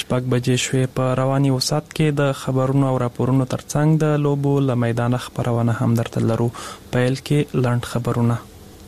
6 بجې شوې. په رواني وسات کې د خبرونو او راپورونو ترڅنګ د لوبو له میدان خبرونه هم درته لرو. پیل کې لاند خبرونه.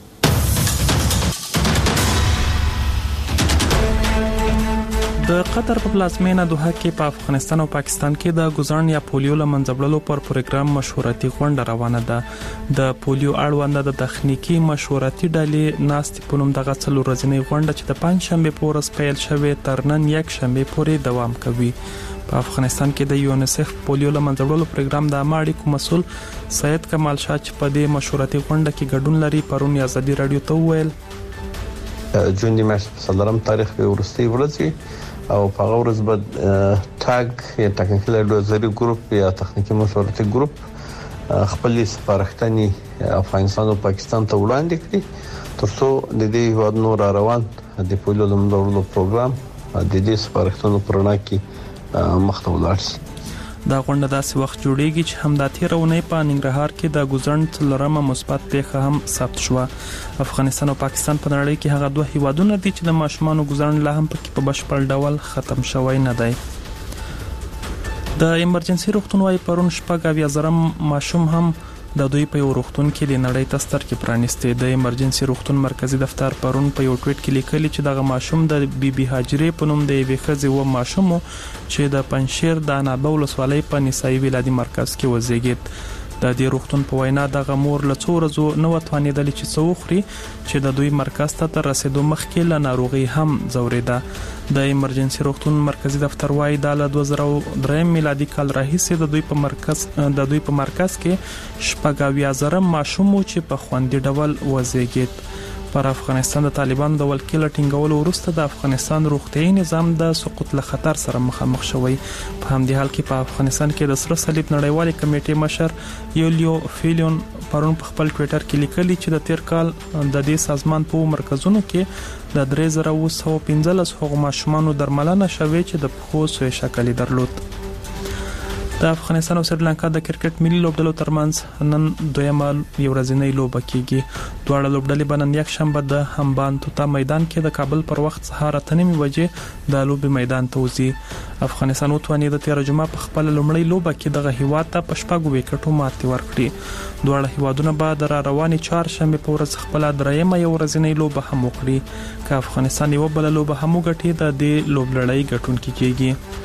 د قطر په پلازمینه دوحه کې په افغانستان او پاکستان کې د ګزارن یا پولیو لمنځبړلو پر پروګرام مشورتي غونډه روانه ده. د پولیو اړوند د تخنیکی مشورتي ډلې ناستې په نوم دغه څلور ورځې غونډه چې د پنځشنبه په ورځ پیل شوه تر نن یک شنبه پورې دوام کوي. په افغانستان کې د یونیسف پولیو لمنځبړلو پروګرام د امریکا مسول سید کمال شاه چې په دې مشورتي غونډه کې ګډون لري پرون ازادي رادیو ته وویل جون د مارچ په 3 تاریخ به ورستي ورځي او په هغه ورځ به ټاګ یا ټاکنیکل اډوایزري ګروپ یا تخنیکی مشورتي ګروپ خپل سپارښتنې افغانستان او پاکستان ته وړاندې کړي ترڅو د دې هیوادونو را روان د پولیو لمنځولو پروګرام د دې سپارښتنو پرنا کې مخته ولاړ شي. دا غونډه داسې وخت جوړیږي چې همدا تیرونه په ننګرهار کې د ګزارن څلورمه مثبت پیښه هم ثبت شوه. افغانستان او پاکستان په نړۍ کې هغه دوه هیوادونه دي چې د ماشومانو ګزارن لا هم په بشپړ ډول ختم شوی نه دی. د ایمرجنسي روغتون وايي پرون 6,000 ماشوم هم د دوی په یو روغتون کې د نړۍ ته سترګې پرانیستې. د ایمرجنسي روغتون مرکزی دفتر پرون په یو ټویټ کې لیکلي چې دغه ماشوم د بي هاجرې په نوم د یوې ښځې و ماشوم چې د پنځشیر د نابه ولسوالۍ په نسایي ولادي مرکز کې وزیږید. د دې روغتون په وینا دغه مور له څو ورځو نو توانیدل چې څوخري چې د دوی مرکز ته رسیدو مخکې له ناروغي هم زوریده. د ایمرجنسي روغتون مرکزی دفتر وايي د 2003 میلادي کال راهیسې د دوی په مرکز کې 6,000 ماشوم چې په خوندي ډول وزیږید. پر افغانستان د طالبانو د ولکې لټینګولو وروسته د افغانستان روغتیايي نظام د سقوط له خطر سره مخامخ شوی. په همدې حال کې په افغانستان کې د سره صلیب نړیوال کمیټې مشر یولیو فیلیون پرون په خپل ټویټر کې لیکلي چې د تیر کال د دې سازمان په مرکزونو کې د 3915 هغو ماشومانو درملنه شوې چې د پخو سوی شکل درلود. د افغانستان او سریلانکا د کرکټ ملي لوبډلو ترمنځ نن دویمه یو ورځنۍ لوبه کیږي. دواړه لوبډلې به نن یک شنبه د همبان توتا میدان کې د کابل پر وخت سهار 8:30 بجې د لوبې میدان ته وځي. افغانستان وتوانید د 13 جمعه په خپل لومړی لوبه کې د هیواد ته په 6 وکټو ماتې ورکړي. دواړه هیوادونه به د رواني چهارشنبه په ورځ خپل درېمه یو ورځنۍ لوبه هم وکړي. که افغانستان یو بل لوبه هم وګټي د دې لوبلړۍ ګټونکي کیږي.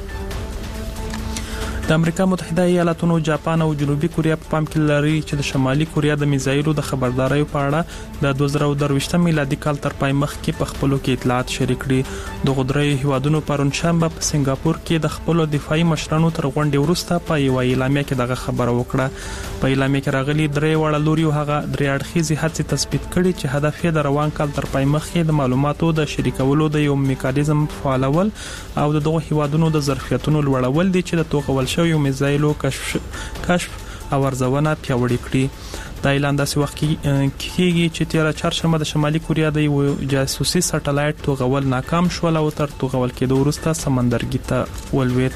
د امریکا متحده ایالاتونو، جاپان او جنوبي کوریا په پام کې لري چې د شمالي کوریا د میزایلو د خبرداري په اړه د 2023 میلادي کال تر پای مخکې په خپلو کې اطلاعات شریک کړي. د غدري هیوادونو پرون شنبه په سنگاپور کې د خپل دفاعي مشرانو تر غونډې وروسته په یو اعلامیه کې دغه خبره وکړه. په اعلامیه کې راغلي درې وړ لوري هغه درې اړخیزي هڅې تثبیت کړي چې هدف یې د روان کال تر پای مخکې د معلوماتو د شریکولو د یو میکانیزم فعالول او دغه هیوادونو د ظرفیتونو لوړول دي چې د توغول شوی میزایلو کشف او ارزونه پیاوړې کړي. دا اعلان داسې وخت کېږي چې 13 چهارشنبه د شمالي کوریا د یو جاسوسي سټلایټ توغول ناکام شول او تر توغول کېدو وروسته سمندرګي ته ولوېد.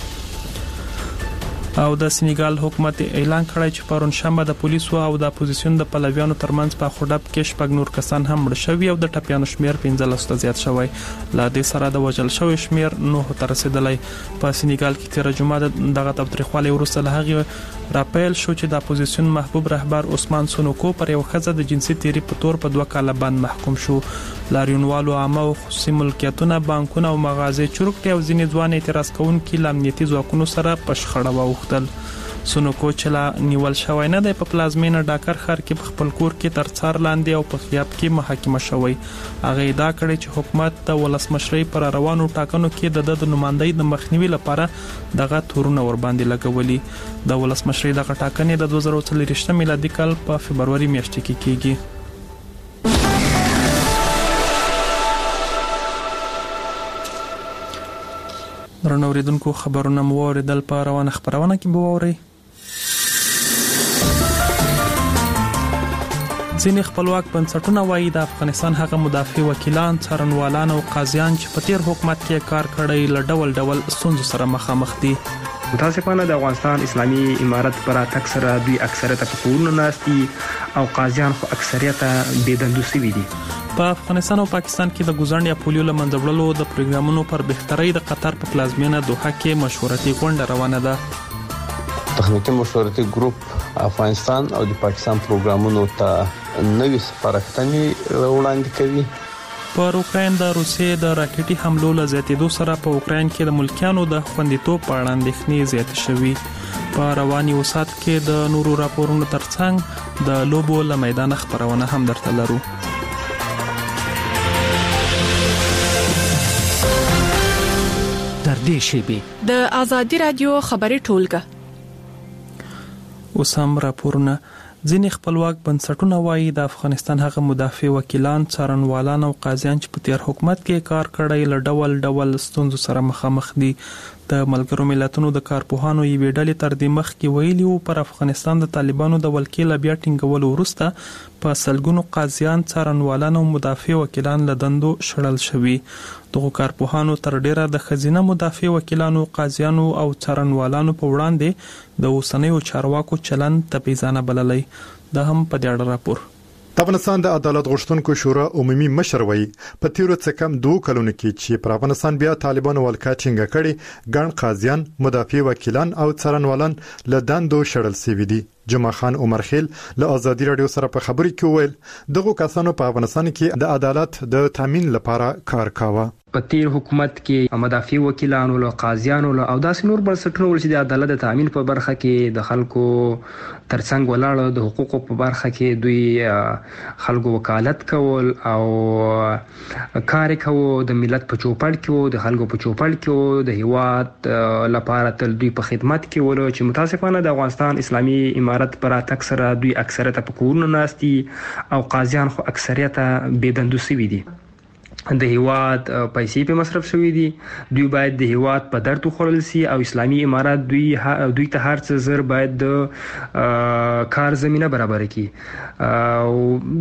او د سنیګال حکومت اعلان کړی چې پرون شنبه د پولیسو او د اپوزیسیون د پلویانو ترمنځ په خوډب کې 6 نور کسان هم مړ شوي او د ټپیانو شمیر 15 ته زیات شوی. لا دې سره د وژل شوی شمیر 9 ته رسیدلی. په سنیګال کې 13 جمعه دغه تاریخوالي وروسته له هغه راپیل شو چې د اپوزیسیون محبوب رهبر عثمان سونوکو پر یو خزه د جنسي تیری په تور په 2 کاله باندې محکوم شو. لاریونوالو عامه او خصوصي ملکیتونه، بانکونه او مغازې چورکټي او ځینې ځوان اعتراض کوونکي لامنیتي ځواکونو سره په شخړه واوښتل. سونوکو چې لا نیول شوی نه دی په پلازمینه ډاکر ښار کې په خپل کور کې تر څار لاندې او په غیاب کې محاکمه شوی. هغه ادعا کړې چې حکومت د ولسمشرۍ پر روانو ټاکنو کې د نمائندۍ د مخنیوي لپاره دغه تورونه ور باندې لګولي. د ولسمشرۍ دغه ټاکنې د 2023 میلادي کال په فبرवरी میاشت کې کیږي. درنو اوریدونکو، خبرونه مو اوریدل په روانه خبرونه کې به ووري. ځینې خپلواک بنسټونه وایي د افغانستان هغه مدافع وکیلان، څارنوالان او قاضیان چې په تیر حکومت کې کار کړی له ډول ستونزو سره مخامخ دي. متاسفانه د افغانستان اسلامي امارت پر اتک سره دوی اکثریت په کورونو ناستي او قاضیان خو اکثریت بې دندو سوي دي. په افغانستان او پاکستان کې د ګوزڼ یا پولیو له منځه وړلو د پروګرامونو پر بهترۍ د قطر په پلازمینه دوحه کې مشورتي غونډه روانه ده. تخنیکی مشورتي ګروپ افغانستان او د پاکستان پروګرامونو ته نوې سپارښتنې وړاندې کوي. پر اوکراین د روسیې د راکټي حملو له زیاتېدو سره په اوکراین کې د ملکیانو د خوندیتوب په اړه اندېښنې زیاتې شوې. په رواني وسات کې د نورو راپورونو ترڅنګ د لوبو له میدان خبرونه هم درته لرو. در دې شیبې د آزادي رادیو خبري ټولګه اوس هم راپورونه. ځینې خپلواک بنسټونه وایي د افغانستان هغه مدافع وکیلان، څارنوالان او قاضیان چې په تیر حکومت کې کار کړی له ډول ستونزو سره مخامخ دي. د ملګرو ملتونو د کارپوهانو یوې ډلې تر دې مخکې ویلي وو پر افغانستان د طالبانو د ولکې له بیا ټینګولو وروسته په سلګونو قاضیان، څارنوالان او مدافع وکیلان له دندو شړل شوي. دغه کارپوهانو تر ډیره د خزینه مدافع وکیلانو، قاضیانو او څارنوالانو په وړاندې د اوسنیو چارواکو چلند تبعیضانه بللی. دا هم په دې اړه راپور. د افغانستان د عدالت غوښتونکو شورا عمومي مشر وایي په تیرو څه کم 2 کلونو کې چې پر افغانستان بیا طالبانو ولکه ټینګه کړي، ګڼ قاضیان، مدافع وکیلان او څارنوالان له دندو شړل شوي دي. جمعه خان عمرخیل له آزادي رادیو سره په خبري کې وویل دغه کسانو په افغانستان کې د عدالت د تامین لپاره کار کاوه. په تیر حکومت کې مدافع وکیلانو له قاضیانو له او داسې نور بنسټونو ولې د عدالت د تامین په برخه کې د خلکو ترڅنګ ولاړ د حقوقو په برخه کې دوی خلکو وکالت کول او کار کول، د ملت په چوپړ کې د خلکو په چوپړ کې د هیواد لپاره تل دوی په خدمت کې ول چې متاسفانه د افغانستان اسلامي امارت پر اکثره دوی اکثریت په کورونو ناستي او قاضیان خو اکثریت بيدندو سوي دي. د هیواد پیسې په مصرف شوې دي. دوی باید د هیواد په درد خورل سي او اسلامي امارات دوی ته هر څه زر باید د کار زمينه برابر کړي. او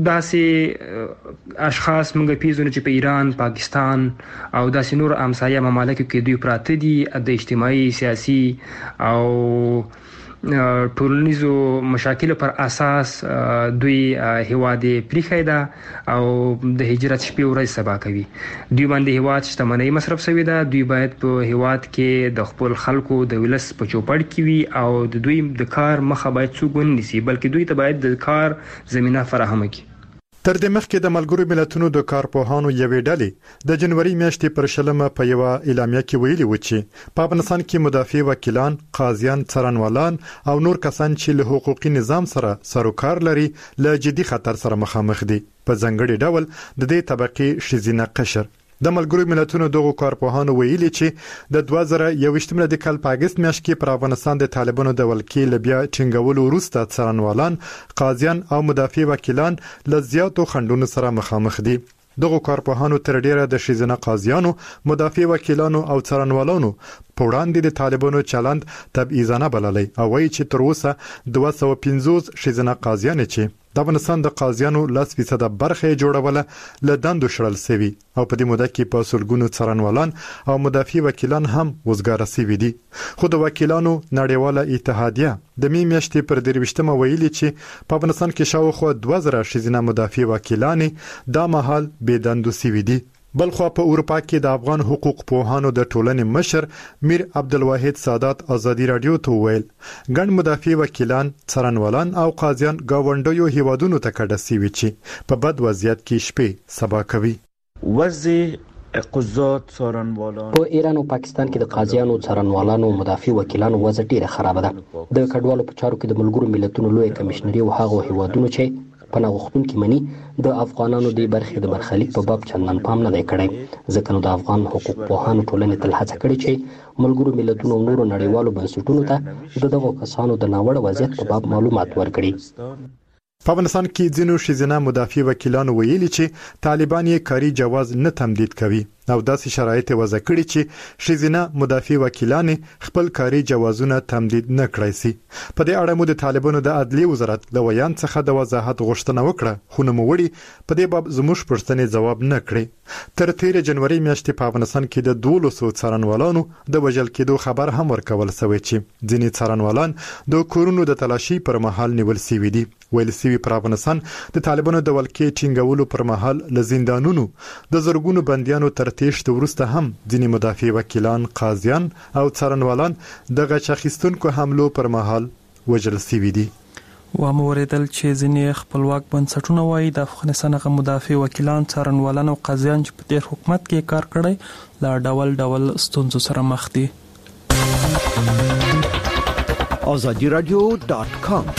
داسې اشخاص موږ پیژنو چې په ایران، پاکستان او داسې نور همسایه ممالکو کې دوی پراته دي د اجتماعي، سیاسي او ټولنیزو مشاکل پر اساس دوی هیواد پریخیدا او د هجرت شپې ورځ سبا کوي. دوی باندې هیواد شتمنۍ مصرف شوی ده. دوی باید په هیواد کې د خپل خلکو د ولس په چوپړ کې وي او د دوی د کار مخه باید څوک ونیسي، بلکې دوی ته باید د کار زمينه فراهم کړي. تر دې مخکې د ملګرو ملتونو د کارپوهانو یوې ډلې د جنوري میاشتې پر 20 په یو اعلامیه کې ویلي و چې په افغانستان کې مدافع وکیلان، قاضیان، څارنوالان او نور کسان چې له حقوقي نظام سره سروکار لري له جدي خطر سره مخامخ دي. په ځنګړي ډول د دې طبقه شزینه قشر د ملګرو ملتونو دغه کارپوهانو ویلي چې د 2021 د کال په اگست میاشت کې پر افغانستان د طالبانو د ولکې لبیا ټینګولو وروسته څارنوالان، قاضیان او مدافع وکیلان له زیاتو خنډونو سره مخامخ دي. دغه کارپوهانو تر ډیره د شیزنه قاضیانو، مدافع وکیلانو او څارنوالانو په وړاندې د طالبانو چلند تبعیضانه بللی او وایي چې تر اوسه 250 شیزنه قاضیان چې د افغانستان د قاضیانو 10% برخه جوړوله له دندو شړل شوي او په دې موده کې په سلګونو څارنوالان او مدافع وکیلان هم وزګار شوي دي. خو د وکیلانو نړیواله اتحادیه د می میاشتې پر 23 ویلي چې په افغانستان کې شاوخوا 2000 شیزنه مدافع وکیلان د مهال بې دندو شوي دي. بلخو په اروپا کې د افغان حقوق پوهانو د ټولنې مشر میر عبدالواحد سادات آزادي رادیو ته ویل ګڼ مدافع وکیلان، څارنوالان او قاضیان گاونډیو هیوادونو ته کډه شوي چې په بد وضعیت کې شپې سبا کوي. په ایران او پاکستان کې د قاضیانو، څارنوالانو او مدافع وکیلانو وضع ډیره خراب ده. د کډوالو په چارو کې د ملګرو ملتونو لوی کمشنري او هغه هیوادونو چې پناه غوښتونکي مني د افغانانو د برخې د برخلیک په باب چندان پام نه دی کړی. ځکه نو د افغان حقوق پوهانو ټولنې تل هڅه کړې چې ملګرو ملتونو او نورو نړیوالو بنسټونو ته دغه کسانو د ناوړه وضعیت په باب معلومات ورکړي. په افغانستان کې ځینو شیزنه مدافع وکیلانو ویلي چې طالبان یې کاري جواز نه تمدید کوي او داسې شرایط وضع کړي چې شیزنه مدافع وکیلان خپل کاري جوازونه تمدید نه کړی سي. په دې اړه مو د طالبانو د عدلیه وزارت له ویان څخه د وضاحت غوښتنه وکړه، خو نوموړي په دې باب زموږ پوښتنې ځواب نه کړی. تر 13 جنوري میاشتې په افغانستان کې د 200 څارنوالانو د وژل کېدو خبر هم ورکول شوی چې ځینې څارنوالان د کورونو د تلاشي پر مهال نیول شوي دي ویل سوي پر افغانستان د طالبانو د ولکې ټینګولو پر مهال ل زندانونو د زرګونو بنديانو تر تېښت وروسته هم ځینې مدافع وکیلان، قاضیان او څارنوالان د غچ اخیستونکو حملو پر مهال وژل شوي دي. وموریدل چې ځینې خپلواک بنسټونه وایي د افغانستان غو مدافع وکیلان، څارنوالان او قاضیان چې په تیر حکومت کې کار کړی لا ډول ستونزو سره مخ دي. azadiradio.com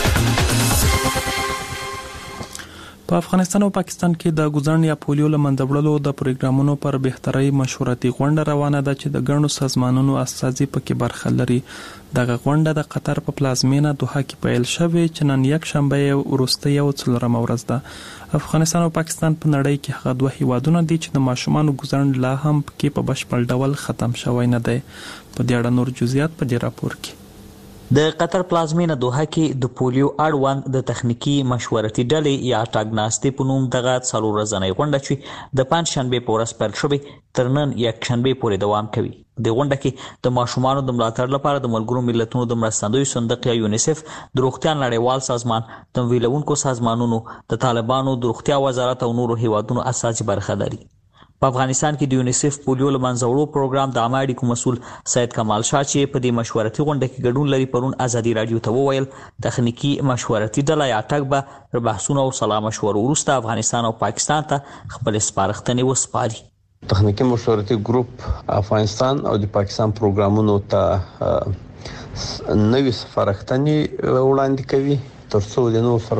په افغانستان او پاکستان کې د ګوزن یا پولیو له منځه وړلو د پروګرامونو پر بهتري مشورتي غونډه روانه ده چې د ګڼو سازمانونو استازي پکې برخه لري. دغه غونډه د قطر په پلازمینه دوحه کې پیل شوې چې نن یک شنبه وروسته یو څلورم ورځ ده. افغانستان او پاکستان په نړۍ کې هغه دوه هیوادونه دي چې د ماشومانو ګوزن لا هم کې په بشپړ ډول ختم شوی نه دی. په دې اړه نور جزئیات په دې راپور کې. د قطر پلازمینه دوحه کې د پولیو اړوند د تخنیکی مشورتي ډلې یا ټاګناستي په نوم دغه څلور ورځنۍ غونډه چې د پنځشنبه په ورځ پیل شوې تر نن یک شنبه پورې دوام کوي. د غونډه کې د ماشومانو د ملاتړ لپاره د ملګرو ملتونو د مرستندوی صندوق یا یونیسف، د روغتیا نړیوال سازمان، د ویلونکو سازمانونو، د طالبانو د روغتیا وزارت او نورو هیوادونو اساسي برخه لري. په افغانستان کې د یونیسف پولیو له منځه وړو پروګرام د عامه اړیکو مسؤل سید کمال شاه چې په دې مشورتي غونډه کې ګډون لري پرون ازادي رادیو ته وویل تخنیکی مشورتي ډله یا ټاګ به بحثونه او سلا مشورو وروسته افغانستان او پاکستان ته خپل سپارښتنې وسپاري. تخنیکی مشورتي ګروپ افغانستان او د پاکستان پروګرامونو ته نوې سپارښتنې وړاندې کوي ترڅو د نوو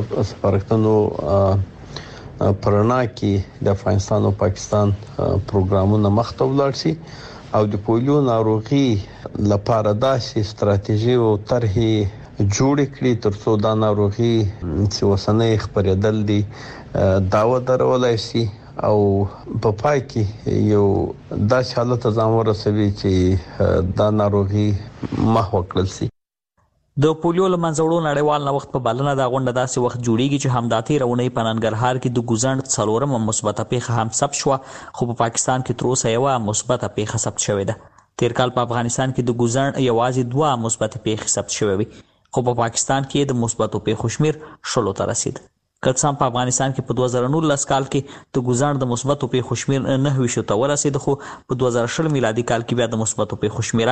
سپارښتنو پرنا کې د افغانستان او پاکستان پروګرامونه مخته ولاړ شي او د پولیو ناروغي لپاره داسې ستراتیژي او طرحې جوړ کړي ترڅو دا ناروغي چې وسنۍ خبرېدل دي داوا درولای شي او په پای کې یو داسې حالت ځان ورسوي چې دا ناروغي محو کړل شي. د پولیو له منځه وړو نړیوال نوښت په بلنه دا غونډه داسې وخت جوړیږي چې همدا تېرونی په ننګرهار کې د ګوزن څلورمه مثبته پیښه هم ثبت شوه، خو په پاکستان کې تر اوسه یوه مثبته پیښه ثبت شوې ده. تیر کال په افغانستان کې د ګوزن یوازې دوه مثبته پیښې ثبت شوې وي، خو په پاکستان کې د مثبتو پیښو شمیر 10 ته رسید. که څه هم په افغانستان کې په 2019 کال کې د ګوزن د مثبتو پیښو شمیر 9 ته ورسید، خو په 2020 میلادي کال کې بیا د مثبتو پیښو شمیره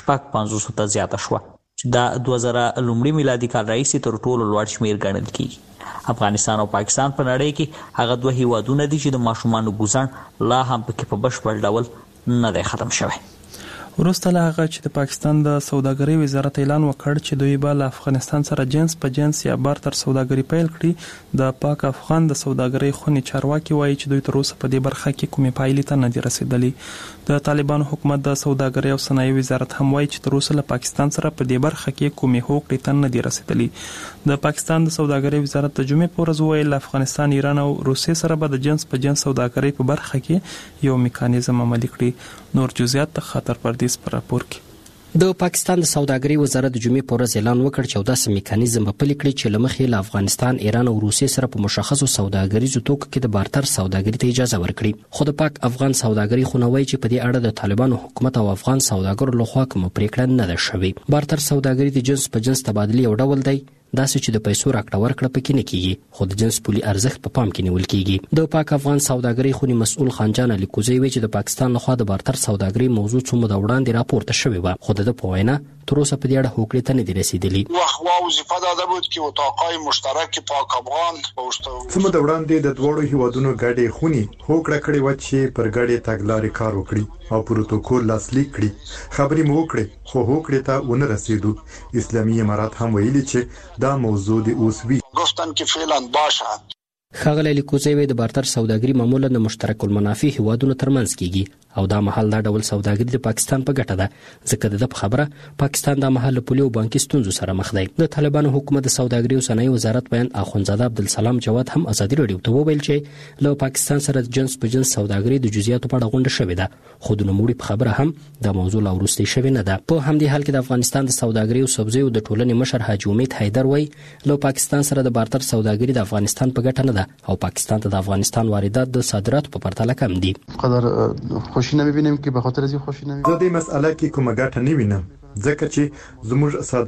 50 ته زیاته شوه چې دا 2000 لومړي میلادي کال راهیسې تر ټولو لوړ شمیر ګڼل کیږي. افغانستان او پاکستان په نړۍ کې هغه دوه هیوادونه دي چې د ماشومانو ګوزن لا هم پکې په بشپړ ډول نه دی ختم شوی. وروسته له هغه چې د پاکستان د سوداګرۍ وزارت اعلان وکړ چې دوی به له افغانستان سره جنس په جنس یا بارتر سوداګري پیل کړي، د پاک افغان د سوداګرۍ خونې چارواکي وایي چې دوی تر اوسه په دې برخه کې کومې پایلې ته نه دي رسیدلي. د طالبانو حکومت د سوداګرۍ او صنایع وزارت هم وایي چې تر اوسه له پاکستان سره په دې برخه کې کومې هوکړې ته نه دي رسیدلي. د پاکستان د سوداګرۍ وزارت د جمعې په ورځ ویل افغانستان، ایران او روسیې سره به د جنس په جنس سوداګرۍ په برخه کې یو میکانیزم عملي کړي. نور جزئیات د خاطر پردیس پر راپور کې. د پاکستان د سوداګرۍ وزارت د جمعې په ورځ اعلان وکړ چې داسې میکانیزم به پلي کړي چې له مخې له افغانستان، ایران او روسیې سره په مشخصو سوداګریزو توکو کې د بارتر سوداګرۍ ته اجازه ورکړي. خو د پاک افغان سوداګرۍ خونه وایي چې په دې اړه د طالبانو حکومت او افغان سوداګرو لخوا کومه پریکړه نه ده شوې. بارتر سوداګرۍ د جنس په جنس تبادله یو ډول دی، داسې چې د پیسو راکړه ورکړه پکې نه کیږي، خو د جنس پولي ارزښت په پام کې نیول کیږي. د پاک افغان سوداګرۍ خونې مسؤل خانجان علي کوزی وایي چې د پاکستان لخوا د بارتر سوداګرۍ موضوع څو موده وړاندې راپورته شوې وه، خو د په وینا تر اوسه په دې اړه هوکړې ته نه دي رسیدلي. وظیفه داده بود که اتاقای مشترک پاک افغان څه موده وړاندې د دواړو هیوادونو ګډې خونې هوکړه کړې وه چې پر ګډې تګلارې کار وکړي او پروتوکول لاسلیک کړي. خبرې مو وکړې خو هوکړې ته ونه رسیدو. اسلامي امارات هم ویلي چې دا موضوع د اوس وی گفتن که فعلا باشه. ښاغلی لیکوزی د بارتر سوداګري معمولا د مشترک المنافع هیوادونو ترمنځ کیږي او دا مهال دا ډول سوداګري د پاکستان په ګټه ده، ځکه د په خبره پاکستان دا مهال له پولي او بانکي ستونزو سره مخ دی. د طالبانو حکومت د سوداګري او صنایع وزارت بیان اخوندزاده عبدالسلام جواد هم ازادي رادیو ته وویل چې له پاکستان سره د جنس په جنس سوداګري د جزئیاتو په اړه غونډه شوې ده، خو د نوموړي په خبره هم دا موضوع لا وروستۍ شوې نه ده. په همدې حال کې د افغانستان د سوداګري او سبزیو د ټولنې مشر حاجي امید حیدر وایي له پاکستان سره د بارتر سوداګري د افغانستان په ګټه نه ده او پاکستان ته د افغانستان واردات د صادراتو په پرتله کم دي. قدر خوشی نمیبینیم که به خاطر از این خوشی نمیبینیم. زه د مسئله کې کومه ګټه نه وینم، ځکه چې زموږ صادرات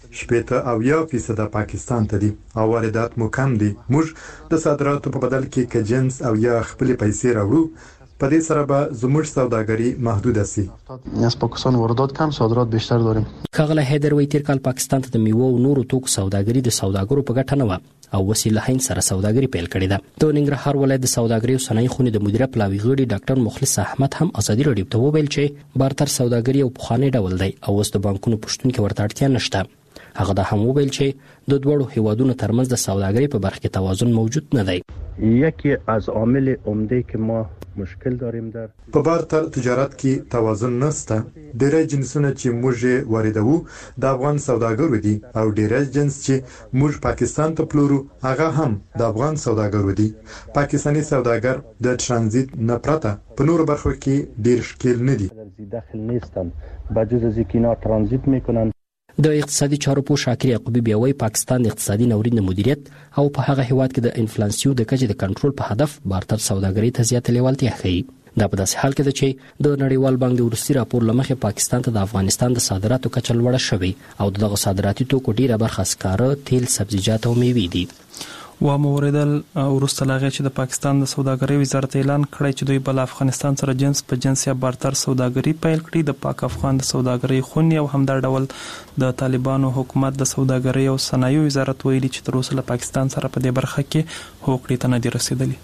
70% پاکستان ته دي او واردات مو کم دي. موږ د صادراتو په بدل کې کجنس او یا خپل پیسې راوړو، په دې سره به زموږ سوداګري محدود شي. از پاکستان واردات کم، صادرات بیشتر داریم. ښاغلی حیدر وایي تیر کال پاکستان ته د میوه او نورو توکو سوداګري د سوداګرو په ګټه نه وه او وسیله هند سره سوداګري پیل کړې ده. د ننګرهار ولایت د سوداګري او صنایع خونې د مدیریت پلاوي غړي ډاکټر مخلص احمد هم ازادي رادیو ته وویل چې بارتر سوداګري او پخوانی ډول دی او اوس د بانکونو پښتون کې ورته اړتیا نشته. هغه دا هم وویل چې د دوړو هیوادونو ترمنځ د سوداګري په برخه کې توازن موجود نه دی. یکی از عامل عمده که ما مشکل داریم در په بارتر تجارت کې توازن نشته. ډېری جنسونه چې موږ واردوو د افغان سوداګرو دي او ډېری جنس چې موږ پاکستان ته پلورو هغه هم د افغان سوداګرو دي. پاکستاني سوداګر د ترانزیت نه پرته په نورو برخو کې ډېر ښکیل نه دي. داخل نیستن بجز از اینکه اینا ترانزیت میکنن. د اقتصادي چارو پوه شاکر یعقوبی بیا وایي پاکستان د اقتصادي ناورین د مدیریت او په هغه هیواد کې د انفلاسیون د کچې د کنټرول په هدف بارتر سوداګري ته زیاته لیوالتیا ښیي. دا په داسې حال کې ده چې د نړیوال بانک د وروستي راپور له مخې پاکستان ته د افغانستان د صادراتو کچه لوړه شوې او دغه صادراتي توکو ډیره برخه سکاره، تیل، سبزیجات او میوې دي. و موردل ورسته لاغه چې د پاکستان د سوداګرۍ وزارت اعلان کړی چې دوی بل افغانستان سره جنس په جنس یا بارتر سوداګري پیل کړي. د پاک افغان د سوداګرۍ خونې او همدا ډول د طالبانو حکومت د سوداګرۍ او صنایع وزارت ویلي چې تر اوسه له پاکستان سره په دې برخه کې هوکړې ته نه دي رسیدلي.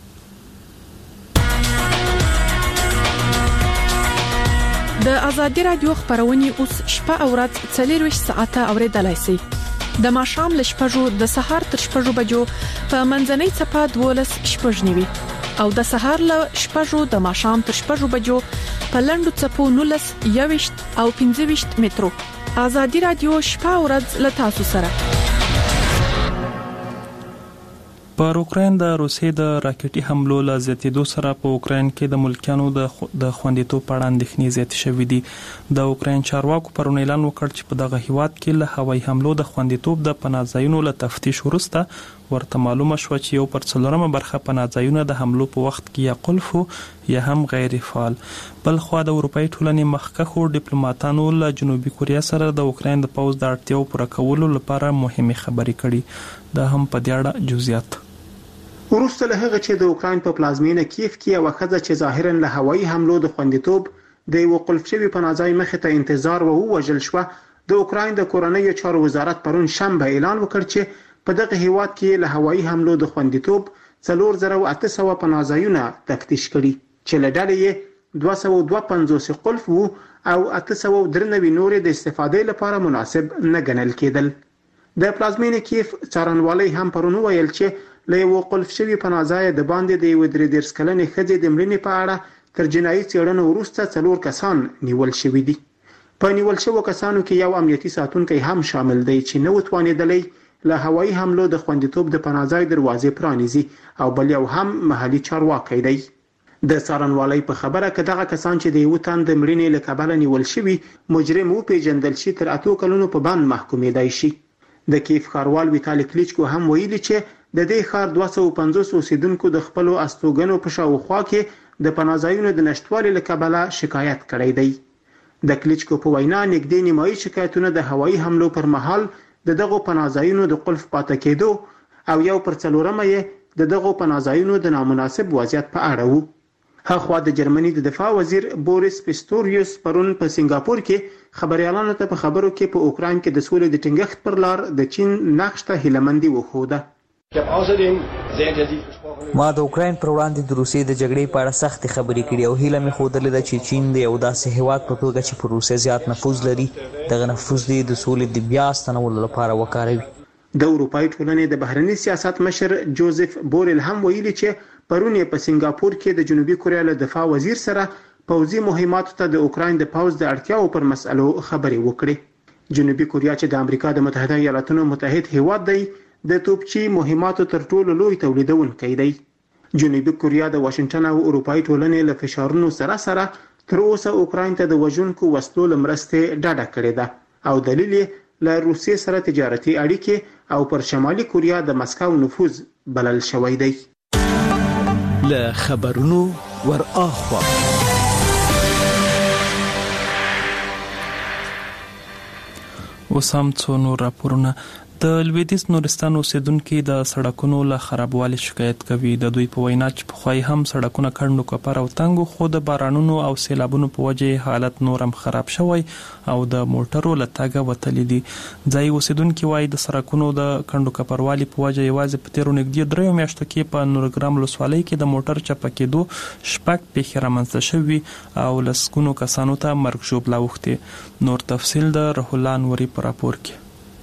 د ازادي رادیو خبرونه اوس شپه او ورځ 24 ساعته اوریدلای شئ. د ماښام له شپږو د سهار تر شپږو بجو په منځنۍ څپه 12 شپږ نیوي او د سهار له شپږو د ماښام تر شپږو بجو په لنډو څپو 19 21 او 25 مترو. ازادي رادیو شپه او ورځ له تاسو سره. پر اوکراین د روسیې د راکټي حملو له زیاتېدو سره په اوکراین کې د ملکیانو د خوندیتوب په اړه اندېښنې زیاتې شوې دي. د اوکراین چارواکو پرون اعلان وکړ چې په دغه هیواد کې له هوایي حملو د خوندیتوب د پناهځایونو له تفتیش وروسته ورته معلومه شوه چې یو پر 4 برخه پناهځایونه د حملو په وخت کې یا قلف یا هم غیر فعال. بل خو د اروپאי ټولنې مخکښو ډیپلوماټانو له جنوبي کوریا سره د اوکراین د پوځ د اړتیاو پوره کولو لپاره مهمه خبرې کړي. دا هم په دې اړه جزئیات. وروسته له هغه چې د اوکراین په پلازمینه کیف کې یو ښځه چې ظاهرا له هوایي حملو د خوندیتوب د یو قلف شوی پناهځای مخې ته انتظار ووژل شو، د اوکراین د کورنیو چارو وزارت پرون شنبه اعلان وکړ چې په دغه هیواد کې له هوایي حملو د خوندیتوب 4800 پناهځایونه تفتیش کړي چې له ډلې یې 252 قلف وو او 893 نور د استفادې لپاره مناسب نه ګڼل کېدل. د پلازمینه کیف څارنوالۍ هم پرون ویل چې له یو قلف شوی پناهځای د باندې د یو 33 کلنې ښځې د مړینې په اړه تر جنایي څېړنو وروسته 4 کسان نیول شوي دي. په نیول شوو کسانو کې یو امنیتي ساتونکی هم شامل دی چې نه وتوانېدلی له هوایي حملو د خوندیتوب د پناهځای دروازې پرانیزي او بل یو هم محلي چارواکی دی. د څارنوالۍ په خبره که دغه کسان چې د یو تن د مړینې له کبله نیول شوي مجرم وپېژندل شي تر 8 کلونو په بند محکومېدای شي. د کیف ښاروال ویتالي کلیچکو هم ویلي چې د دې ښار 250 اوسیدونکو د خپل استوګنو په شاوخوا کې د پناهځایونو د نشټوالي له کبله شکایت کړی دی. د کلیچکو په وینا نږدې نیمایي شکایتونه د هوایي حملو پر مهال دغه پناهځایونو د قلف پاتې کېدو او یو پر 4 یې دغه پناهځایونو د نامناسب وضعیت په اړه وو. هغه د جرمني د دفاع وزیر بوریس پیستوریوس پرون په سنگاپور کې خبريالانو ته په خبرو کې په اوکراین کې د سولې د ټینګښت پر لار د چین نقش ته هیلمندي وښوده. ما د اوکراین پر وړاندې د روسیې د جګړې په اړه سخت خبرې کړې او هیله مې ښودلې ده چې چین د یو داسې هیواد په توګه چې په روسیې زیات نفوذ لري دغه نفوذ د سولې د بیا ستنولو لپاره وکاروي. د اروپאי ټولنې د بهرني سیاست مشر جوزف بورل هم ویلي چې پرون په سنگاپور کې د جنوبي کوریا له دفاع وزیر سره پوځي مهماتو ته د اوکراین د پوځ د اړتیاو پر مسألو خبرې وکړي. جنوبي کوریا چې د امریکا د متحده ایالاتونو متحد هیواد دی د توپچی مهماتو تر ټولو لوی تولیدونکی دی. جنوبي کوریا د واشنگټن او اروپאי ټولنې له فشارونو سره تر اوسه اوکراین ته د وژونکو وسلو لمرسته ډاډه کړې ده او دلیل یې له روسیې سره تجارتي اړیکې او پر شمالي کوریا د مسکو نفوذ بلل شوی دی. له خبرونو ور اخوا اوس هم څو نور راپورونه. د لویدیځ نورستان اوسیدونکو د سړکونو له خرابوالي شکایت کوي. د دوی په وینا چې پخوای هم سړکونه کڼو کپر او تنګو، خو د بارانونو او سیلابونو په وجه حالت نورم خراب شوی او د موټرو له تاګه وتلې دي. ځای اوسیدونکو وايي د سړکونو د کڼو کپروالي په وجه یوازې په تیرو نږدې 3 میاشتو کې په نورګرام ولسوالۍ کې د موټر چپه کېدو شپږ پیښې رامنځته شوي او لسګونو کسانو ته مرګ ژوبله اوښتې. نور تفصیل د روح الله انوري په راپور کې.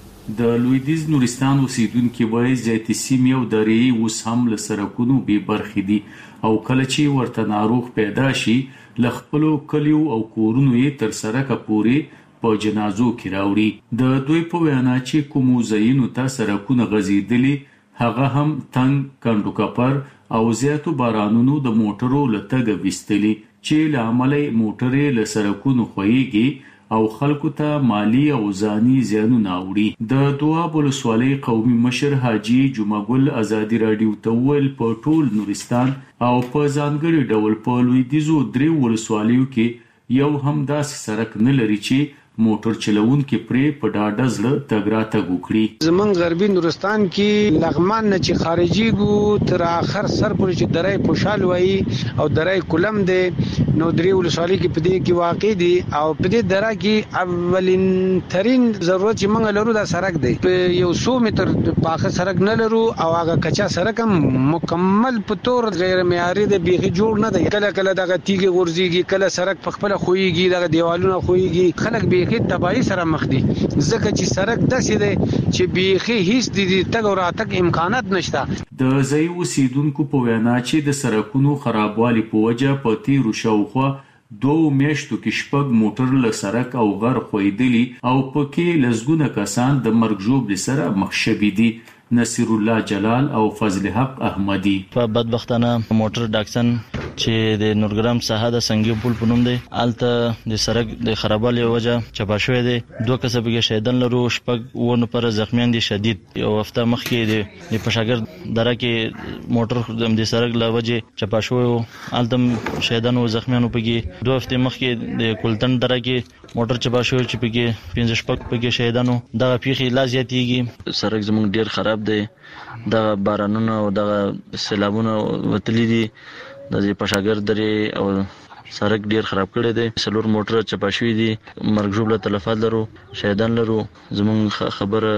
د لویدیځ نورستان اوسیدونکو وایي زیاتې سیمې او درې اوس هم له سړکونو بې برخې دي او کله چې ورته ناروغ پیدا شي له خپلو کلیو او کورونو یې تر سړکه پورې په جنازو کې راوړي. د دوی په وینا چې کومو ځایونو ته سړکونه غځېدلي هغه هم تنګ کندو کپر او زیاتو بارانونو د موټرو له تګه ویستلي چې له عمله موټرې له سړکونو خوېږي او خلکو ته مالی او ځاني زیانونه اوري. د دواب ولسوالۍ قومي مشر حاجی جمعګل ازادي رادیو ته ویل په ټول نورستان او په ځانګړي ډول په لویدیځو 3 ولسوالیو کې یو هم داسې سړک نه لري چې موټر چلوونکي پرې په ډاډه زړه تګ راتګ وکړي. زمون غربي نورستان کې لغمان نه چې خارجي ګو تر اخر سر پورې چې درای پوشال وای او درای کولم دی نو درې ولسوالۍ کې په دې کې واقع دي او په دې درا کې اولین ترين ضرورت چې موږ لرو دا سړک دی. په 100 متر پاخه سړک نه لرو او هغه کچا سړک هم مکمل په تور غیر معیاري دی، بیخي جوړ نه دی. کله کله دغه تیګ غورځيږي، کله سړک په خپل خوېږي، دغه دیوالونه خوېږي، خلک بیخي تباہی سره مخ دي ځکه چې سړک داسې دی چې بیخي هیڅ د تګ او راتګ امکانات نشته. د ځای اوسیدونکو په وینا چې د سړکونو خرابوالي په وجه په تیرو شاوخوا 2 میاشتو کې شپږ موټر له سړک او غر خوېدلي او پکې لسګونه کسان د مرګ ژوبلې سره مخ شوي دي. نصیر الله جلال او فضل حق احمدی په بدبختانه موټر ډاکسن چې د نورګرام ساحه د سنگي پل په نوم دی الته د سړک د خرابوالي وجه چپا شوی دی. 2 کسبه شهیدان لرو، شپږ ونه پر زخمیان دي شدید. یو هفته مخکې د پشاګر دره کې موټر د سړک له وجه چپا شوی الته شهیدان او زخمیان پکې. 2 هفته مخکې د کولتن دره کې موټر چپا شوی چې پکې 15 شپږ پکې شهیدانو. دغه پیښې لا زیاتېږي. سړک زموږ ډیر خراب دی. دغه بارانونه او دغه سیلابونه وتلي دي. د پشاګر درې او سړک ډیر خراب کړی دی. 4 موټر چپا شوي دي. مرګ ژوبله تلفات لرو، شهیدان لرو. زموږ خبره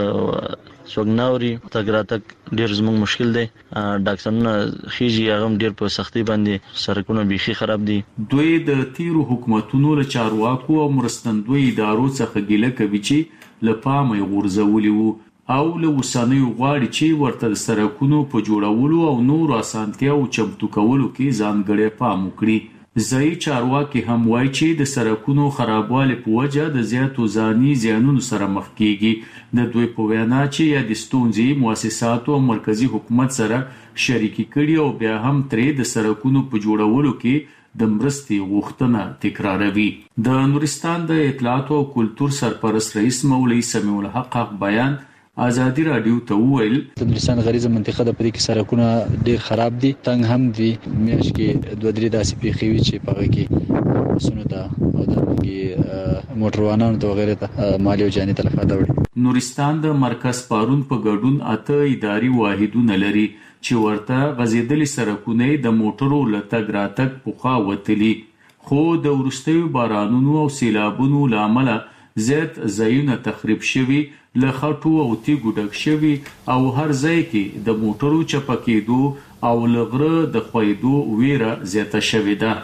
سوګناوري تګ راتګ ډیر زموږ مشکل دی. ډاکټرونه خيږي هغه ډیر په سختي باندې سړکونه بیخي خراب دي. دوی د تیرو حکومتونو له چارواکو او مرستندوی ادارو څخه ګیله کوي چې لپاره غورځولي وو او له وسانیو غواړي چې ورته د سړکونو په جوړولو او نور اسانتیاو چمتو کولو کې ځانګړی پام وکړي. ځایي چارواکي هم وایي چې د سړکونو خرابوالي په وجه د زیاتو ځاني زیانونو سره مخ کیږي. د دوی په وینا چې یا د ستونزې مؤسساتو او مرکزی حکومت سره شریکي کړي او بیا هم ترې د سړکونو په جوړولو کې د مرستې غوښتنه تکراروي. د نورستان د اطلاعات او کلتور سرپرست رئیس مولوي سمیع الحق بیان ازادي رادیو ته ویل د نورستان غریزه منطقه د پدې کې سړکونه ډیر خراب دي، تنګ هم دي. میاش کې 2-3 داسې پیښې وي چې په هغه کې وسونه ده او د موټروانانو ته وغیرہ ته مالی او جاني تلفات وړي. نورستان د مرکز پارون په ګډون 8 اداري واحدونه لري چې ورته غځېدلي سړکونه د موټرو له تګ راتګ پوخا وتلي، خو د وروستیو بارانونو او سیلابونو لامل زیات ځایونه تخریب شوي، له خټو او تیګو ډک شوي او هر ځای کې د موټرو چپه کېدو او لغره د خوېدو ویره زیاته شوې ده.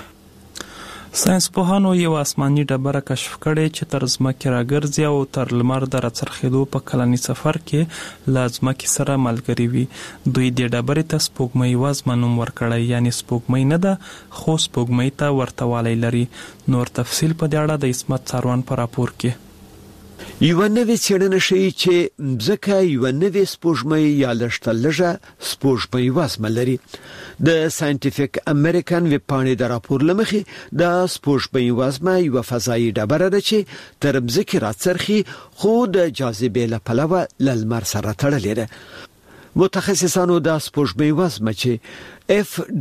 ساينس پوهانو یو آسماني ډبره کشف کړې چې تر ځمکې راګرځي او تر لمر د راڅرخېدو په کلني سفر کې له ځمکې سره ملګري وي. دوی د ډبرې ته سپوږمۍ وزمه نوم ورکړی، یعنی سپوږمۍ نه ده خو سپوږمۍ ته ورته والی لري. نور تفصیل په دې اړه د عصمت څاروان په راپور کې. یو نوې څېړنه ښیي چې مځکه یو نوې سپوږمۍ یا لږه لږه سپوږمۍ وزمه لري. د ساينټیفیک امریکن ویب پاڼې د راپور لمخې د سپوږمۍ وزمه یو فضایي ډبره ده چې تر مځکې راڅرخي خو د جاذبې له پلوه له لمر سره تړلې ده. متخصصانو د سپوږمۍ وزمه چې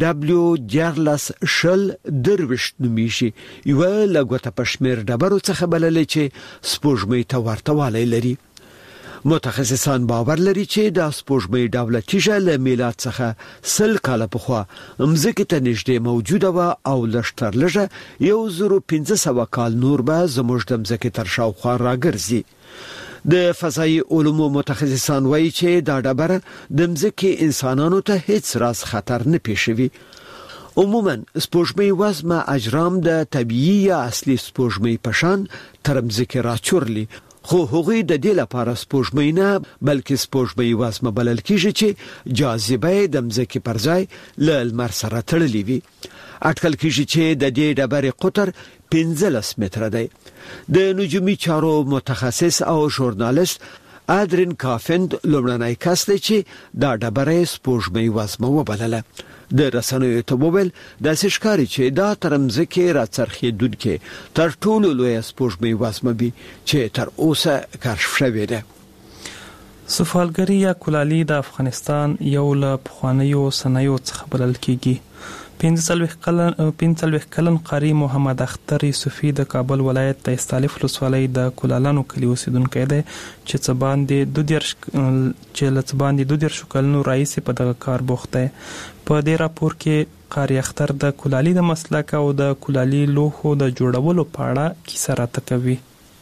FW14 درویشت نومیشي یو لګوته پښمیر ډبرو څخه بللې چې سپوږمۍ ته ورته والی لري. متخصصان باور لري چې د سپوږمۍ ډوله تیږه له میلاد څخه 100 کاله پخوا مځکې ته نږدې موجوده و او لږتر لږه 1500 کال نور به زموږ د مځکې تر شاوخوا راګرځي. د فضایي علومو متخصصان وایي چې دا ډبره د مځکې انسانانو ته هیڅ راز خطر نه پیښوي. عموما سپوږمۍ وزمه اجرام د طبيعي یا اصلي سپوږمۍ په شان تر مځکې راچورلي، خو هغوی د دې لپاره سپوږمۍ نه بلکې سپوږمۍ وزمه بلل کیږي چې جاذبه د مځکې پر ځای له لمر سره تړلې وي. اټکل کیږي چې د دې ډبرې قطر 15 متره دی. د نجومي چارو متخصص او ژورنالیست ادرین کافند لومړنی کس دی چې دا ډبره سپوږمۍ وزمه وبلله. د رسنیو ته وویل د ښکاری چې دا تر مځکې راڅرخېدونکې تر ټولو لوی سپوږمۍ وزمه وي چې تر اوسه کشف شوې ده. سفالګری یا کولالي د افغانستان یو له پخوانیو صنایعو څخه بلل کیږي. 45 کلن قاری محمد اختر یوسفی د کابل ولایت د استالف ولسوالۍ د کولالانو کلی اوسیدونکی دی چې څه باندې 12 کلونو راهیسې په دغه کار بوخت دی. په دې راپور کې قاری اختر د کولالي د مسلک او د کولالي لوښو د جوړولو په اړه کیسه راته کوي.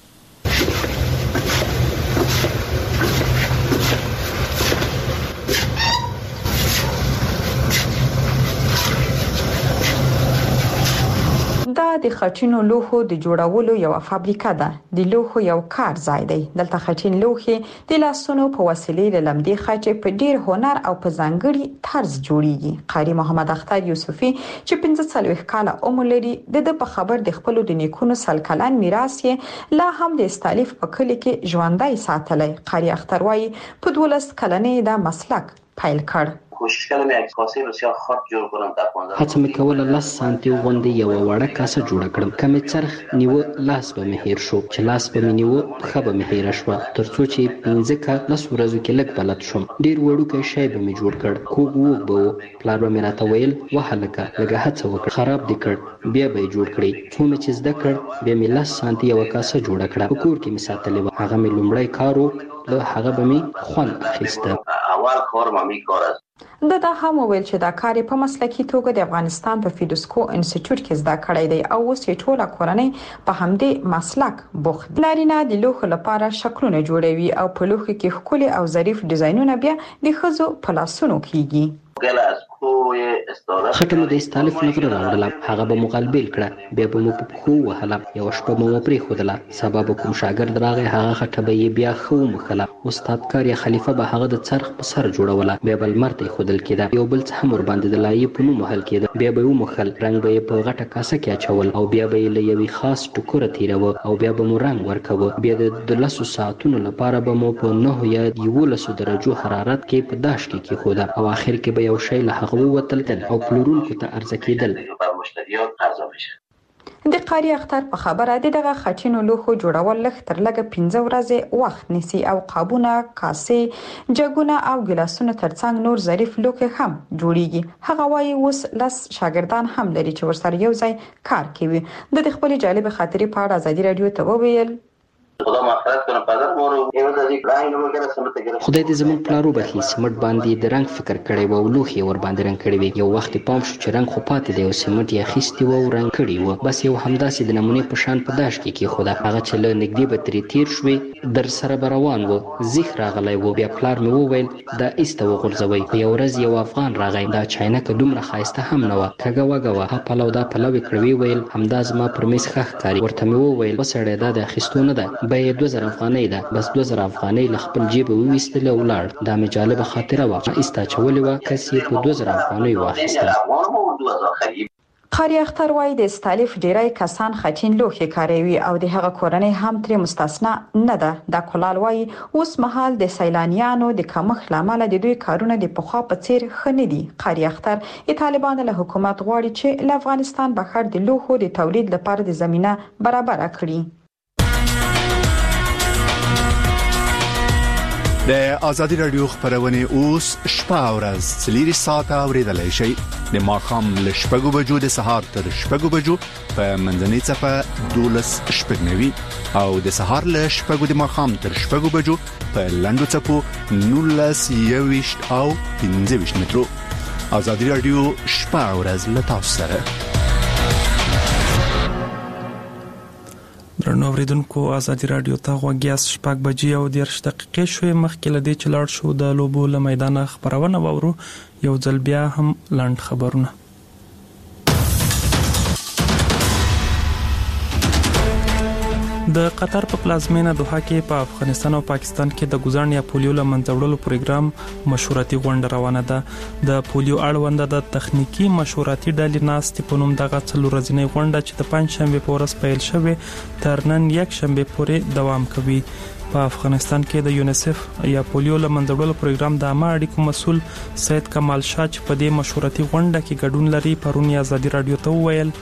د خټینو لوښو د جوړولو یو فابریکه ده. د لوښو یو کار ځای دی. دلته خټین لوښي د لاسونو په وسیلې له لمدې خټې په ډیر هنر او په ځانګړي طرز جوړیږي. قاری محمد اختر یوسفی چې 45 کاله عمر لري د په خبر د خپل د نیکونو سل کلن میراث یې لا هم د استالف په کلی کې ژوندۍ ساتلی. قاری اختر وايي په 12 کلنې دا مسلک پیل کړ. کوشش کردم یک کاسه بسیار خرد جور کنم در 15 هڅه مې کوله 10 سانتي غوندې یو وړه کاسه جوړ کړم. کمې څرخ نیو لاس به مې هیر شو، چې لاس به مې نیو خه به مې هیر شو، ترڅو چې 15 کا 10 ورځو کې لګ بلد شم. ډیر وړوکی شی به مې جوړ کړ. کوګ وګ به پلار به مې راته ویل وهلکه لګه هڅه وکړه، خراب دي کړ، بیا به جوړ کړی. څومره چې زده کړ بیا مې 10 سانتي یو کاسه جوړ کړه. په کور کې مې ساتلې و. هغه مې لومړی کارو له هغه به مې خوند اخیسته. اول کار ما می کار است. دا هم ویل چې دا کار په مسلکي توګه د افغانستان په فیدوسکو انسټیټیوټ کې زده کړی دی او اوس یې ټوله کورنۍ په همدې مسلک بوخت. نارینه د لوښو لپاره شکلونه جوړوي او په لوښو کې ښکلي او ظریف ډیزاینونه بیا د ښځو په لاسونو کیږي. خټه مو د استالف نغره راوړله، هغه به مو غلبیل کړه، بیا به مو په پښو وهله، یو شپه مو پرېښودله. سبا به کوم شاګرد راغی، هغه خټه به یې بیا ښه وموښله. استاد کار یا خلیفه به هغه د څرخ په سر جوړوله، بیا به لمر ته ایښودل کېده. یو بل څه هم ورباندې د لایې په نوم وهل کېده، بیا به یې وموښل، رنګ به یې په غټه کاسه کې اچول او بیا به یې له یوې خاص ټوکره تېروه او بیا به مو رنګ ورکوه. بیا د 12 ساعتونو لپاره به مو په 9 یا 11 درجو حرارت کې په داش کې کېښوده او آخر کې به یو شی له هغه ووتل او پلورونکو ته عرضه کېدل. د قاری اختر په خبره دغه خټینو لوښو جوړول لږ تر لږه 15 ورځې وخت نیسي او قابونه، کاسې، جګونه او ګلاسونه ترڅنګ نور ظریف لوښي هم جوړیږي. هغه وايي اوس 10 شاګردان هم لري چې ورسره یو ځای کار کوي. د خپل جالب خاطرې په اړه ازادي رادیو ته وویل خدای دې زموږ پلارو بخي سیمټ باندې د رنگ فکر کړي وو، لوخي ور باندې رنگ کړي وي. یو وخت پام شو چې رنگ خو پاتې دی او سیمټ یې خېستي وو رنگ کړي وو. بس یو همداسې د نمونې په شان په داش کې خدا هغه چې له نګدي به ترې تیر شوې در سره روان وو. زیخ راغلی وو. بیا پلار مې وویل دا ایسته وغورځوي. په یو ورځ یو افغان راغی، دا چاینکه دومره خایسته هم نه و، کګه وګه ها پلو دا پلوي کړوي. ویل همدا زما پر میز خخ کاری. ورته مې وویل وسړی دا د اخیستو نه ده، به 2000 افغانۍ ده. بس 2000 افغانۍ له خپل جیب وویستله او لاړ. دا مې جالبه خاطره وه. ایسته چولې وه، کس یې په 2000 افغانۍ واخیسته. قاری اختر وايي د استالف ډیری کسان خټین لوښي کاروي او د هغه کورنۍ هم ترې مستثنا نه ده. دا کولال وايي اوس مهال د سیلانیانو د کمښت لامل د دوی کارونه د پخوا په څیر ښه نه دي. قاری اختر طالبان له حکومت غواړي چې له افغانستان بهر د لوښو د تولید لپاره د زمينه برابر کړي. د ازادي رادیو خبرونه اوس شپه او ورځ 3 ساعته اوریدلای شئ د ماخام ل شپږو بجو د سهار تر شپږو بجو په منځنۍ صفه 12 شپږنوي او د سهار ل شپږو د ماخام تر شپږو بجو په لندو صفو 19 او 15 مترو. ازادي رادیو شپه او ورځ له تاسو سره. درنو اوریدونکو ازادي رادیو ته غوږیاس شپږ بجې او 10 دقیقې شوې مخکې لدې چې لاړ شو د لوبو له میدان خبرونه وورو یو ځل بیا هم لاند خبرونه. د قطر په پلازمینه دوحه کې په افغانستان او پاکستان کې د ګزارن یا پولیو لمنځوړلو پروګرام مشورتي غونډه روانه ده. د پولیو اړوند د تخنیکی مشورتي ډلې ناستې په نوم دغه څلور ورځې غونډه چې د پنځشنبه په ورځ پیل شوه تر نن یک شنبه پورې دوام کوي. په افغانستان کې د یونیسف یا پولیو لمنځوړلو پروګرام د عامه اړیکو مسول سید کمال شاه چې په دې مشورتي غونډه کې ګډون لري پرون ازادي رادیو ته وویل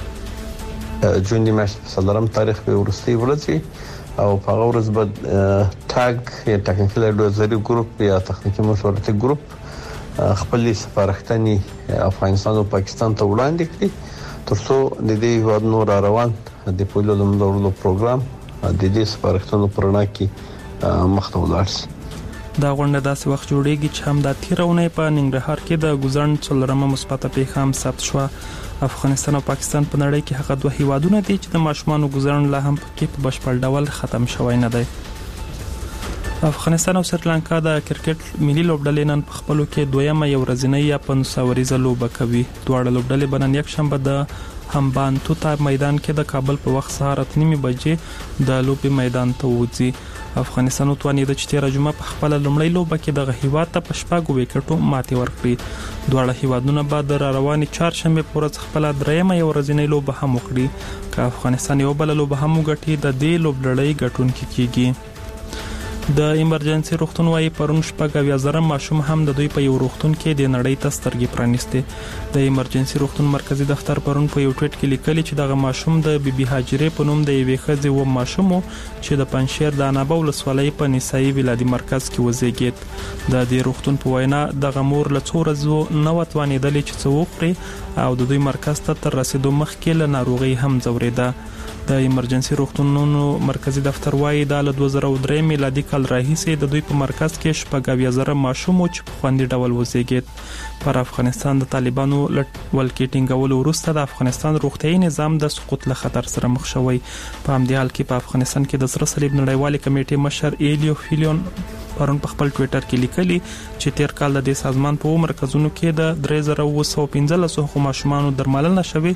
جون دی میاشتې په څلورم تاریخ به ورستي ورځي او په هغه ورځ به ټاګ یا ټاکنیکل اډوایزري ګروپ یا تخنیکی مشورتي ګروپ خپل سفارښتنې افغانستان او پاکستان ته وړاندې کړي ترڅو د دې هیوادونو را روان د پولیو لمنځوړلو پروګرام د دې سفارښتونو پرنا کې مخته ولاړ شي. دا غونډه داسې وخت جوړیږي چې هم د تیرونې په ننګرهار کې د ګزارن څلورمه مثبته پیښه هم ثبت شوه. افغانستان او پاکستان په نړۍ کې هغه دوه هیوادونه دي چې د ماشومانو ګزارن لا هم پکې په بشپړ ډول ختم شوی نه دی. افغانستان او سریلانکا د کرکټ ملي لوبډلې نن په خپلو کې دویمه یو ورځنۍ یا 500 ورځې لوبه کوي. دواړه لوبډلې بنن یک شنبه د همبانتو ته میدان کې د کابل په وخت سهار 8:30 بجې د لوبي میدان ته وځي. افغانستان توانید چې تیر جمعه په خپل لومړی لوبه کې د هیواد ته په شپږو وکټو ماتې ورکړي. دواړه هیوادونه بعد د رواني چهارشنبه په ورځ خپل درېمه یو ورځنۍ لوبه هم وکړي. که افغانستان یو بل لوبه هم وګټي د دې لوبډلې ګټونکي کیږي. د ایمرجنسي روغتون وايي پرون شپږ یا زره ماشوم هم د دوی په یو روغتون کې د نړۍ ته سترګې پرانیستي. د ایمرجنسي روغتون مرکزی دفتر پرون په یو ټویټ کې لیکلي چې دغه ماشوم د بیبي هاجرې په نوم د یوې ښځې و ماشوم چې د پنځشیر د انابه ولسوالۍ په نسایي ولادي مرکز کې وزیږید. د دې روغتون په وینا دغه مور له څو ورځې نه وتوانېدلې چې څه وکړي او د دوی مرکز ته تر رسیدو مخکې له ناروغي هم ځورېده. د ایمرجنسي روغتونونو مرکزی دفتر وايي د 2003 میلادي کال راهیسې د دوی په مرکز کې شپږ یا زره ماشوم چې په خوندي ډول وزیږید. پر افغانستان د طالبانو ولکې ټینګولو وروسته د افغانستان روغتیايي نظام د سقوط له خطر سره مخ شوی. په همدې حال کې په افغانستان کې د سره صلیب نړیوالې کمیټې مشر ایلیو فیلیون پرون په خپل ټویټر کې لیکلي چې تیر کال د دې سازمان په مرکزونو کې د 3915 ماشومانو درملنه شوې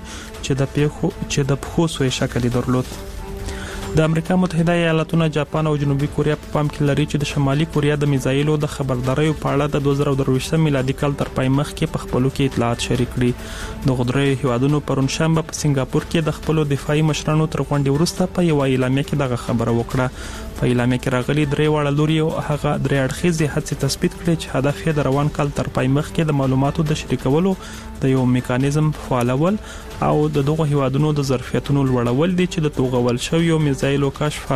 چې د پخو سوې شکل درلود. د امریکا متحده ایالاتونو جاپان او جنوبي کوریا په پام کې لري چې د شمالي کوریا د میزایلو د خبرداري په اړه د 2023 میلادي کال تر پای مخ کې په خپلو کې اطلاعات شریک کړي. د غدري هیوادونو پرون شنبه په سنگاپور کې د خپلو دفاعي مشرانو تر غونډې وروسته په یو اعلامیه کې دغه خبره وکړه. په اعلامیه کې راغلي درې واړه لوري او هغه درې اړخیزې هڅې تثبیت کړي چې هدف یې د روان کال تر پای مخ کې د معلوماتو د شریکولو د یو میکانیزم فعالول او د دغه هیوادونو د ظرفیتونو لوړول دي چې د توغول شویو میزایلو کشف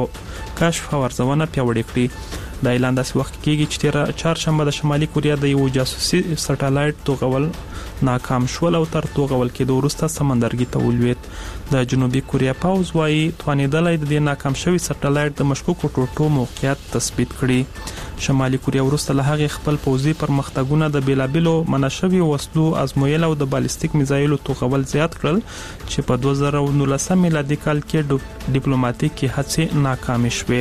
او ارزونه پیاوړې کړي. د اعلان داسې وخت کېږي چې تیر چهارشنبه د شمالي کوریا د یو جاسوسي سټلایټ توغول ناکام شول او تر توغول کېدو وروسته سمندرګي ته ولوېد. د جنوبي کوریا پاوز وايي توانېدلای د ناکام شوی سټلایټ د مشکوکو ټوټو موقعیت تثبیت کړي. شمالي کوریا وروسته له هغه خپل پوځي پرمختګونه د بیلابلو منشوي وسلو ازمویل او د بالستیک میزایلو توغول زیات کړل چې په 2019 میلادي کال کې ډیپلوماټیکي هڅې ناکامې شوې.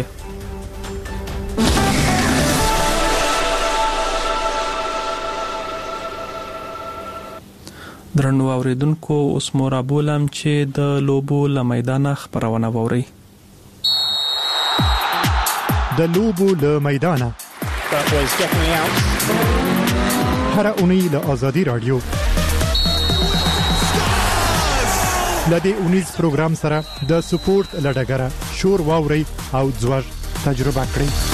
درنو اوریدونکو اوس مورا بولم چې د لوبو له میدانه خبرونه ووري. د لوبو له میدانه هر اونۍ له ازادي رادیو لدې اونیز پروګرام سره د سپورت لړګره شور واوري او ځوړ تجربه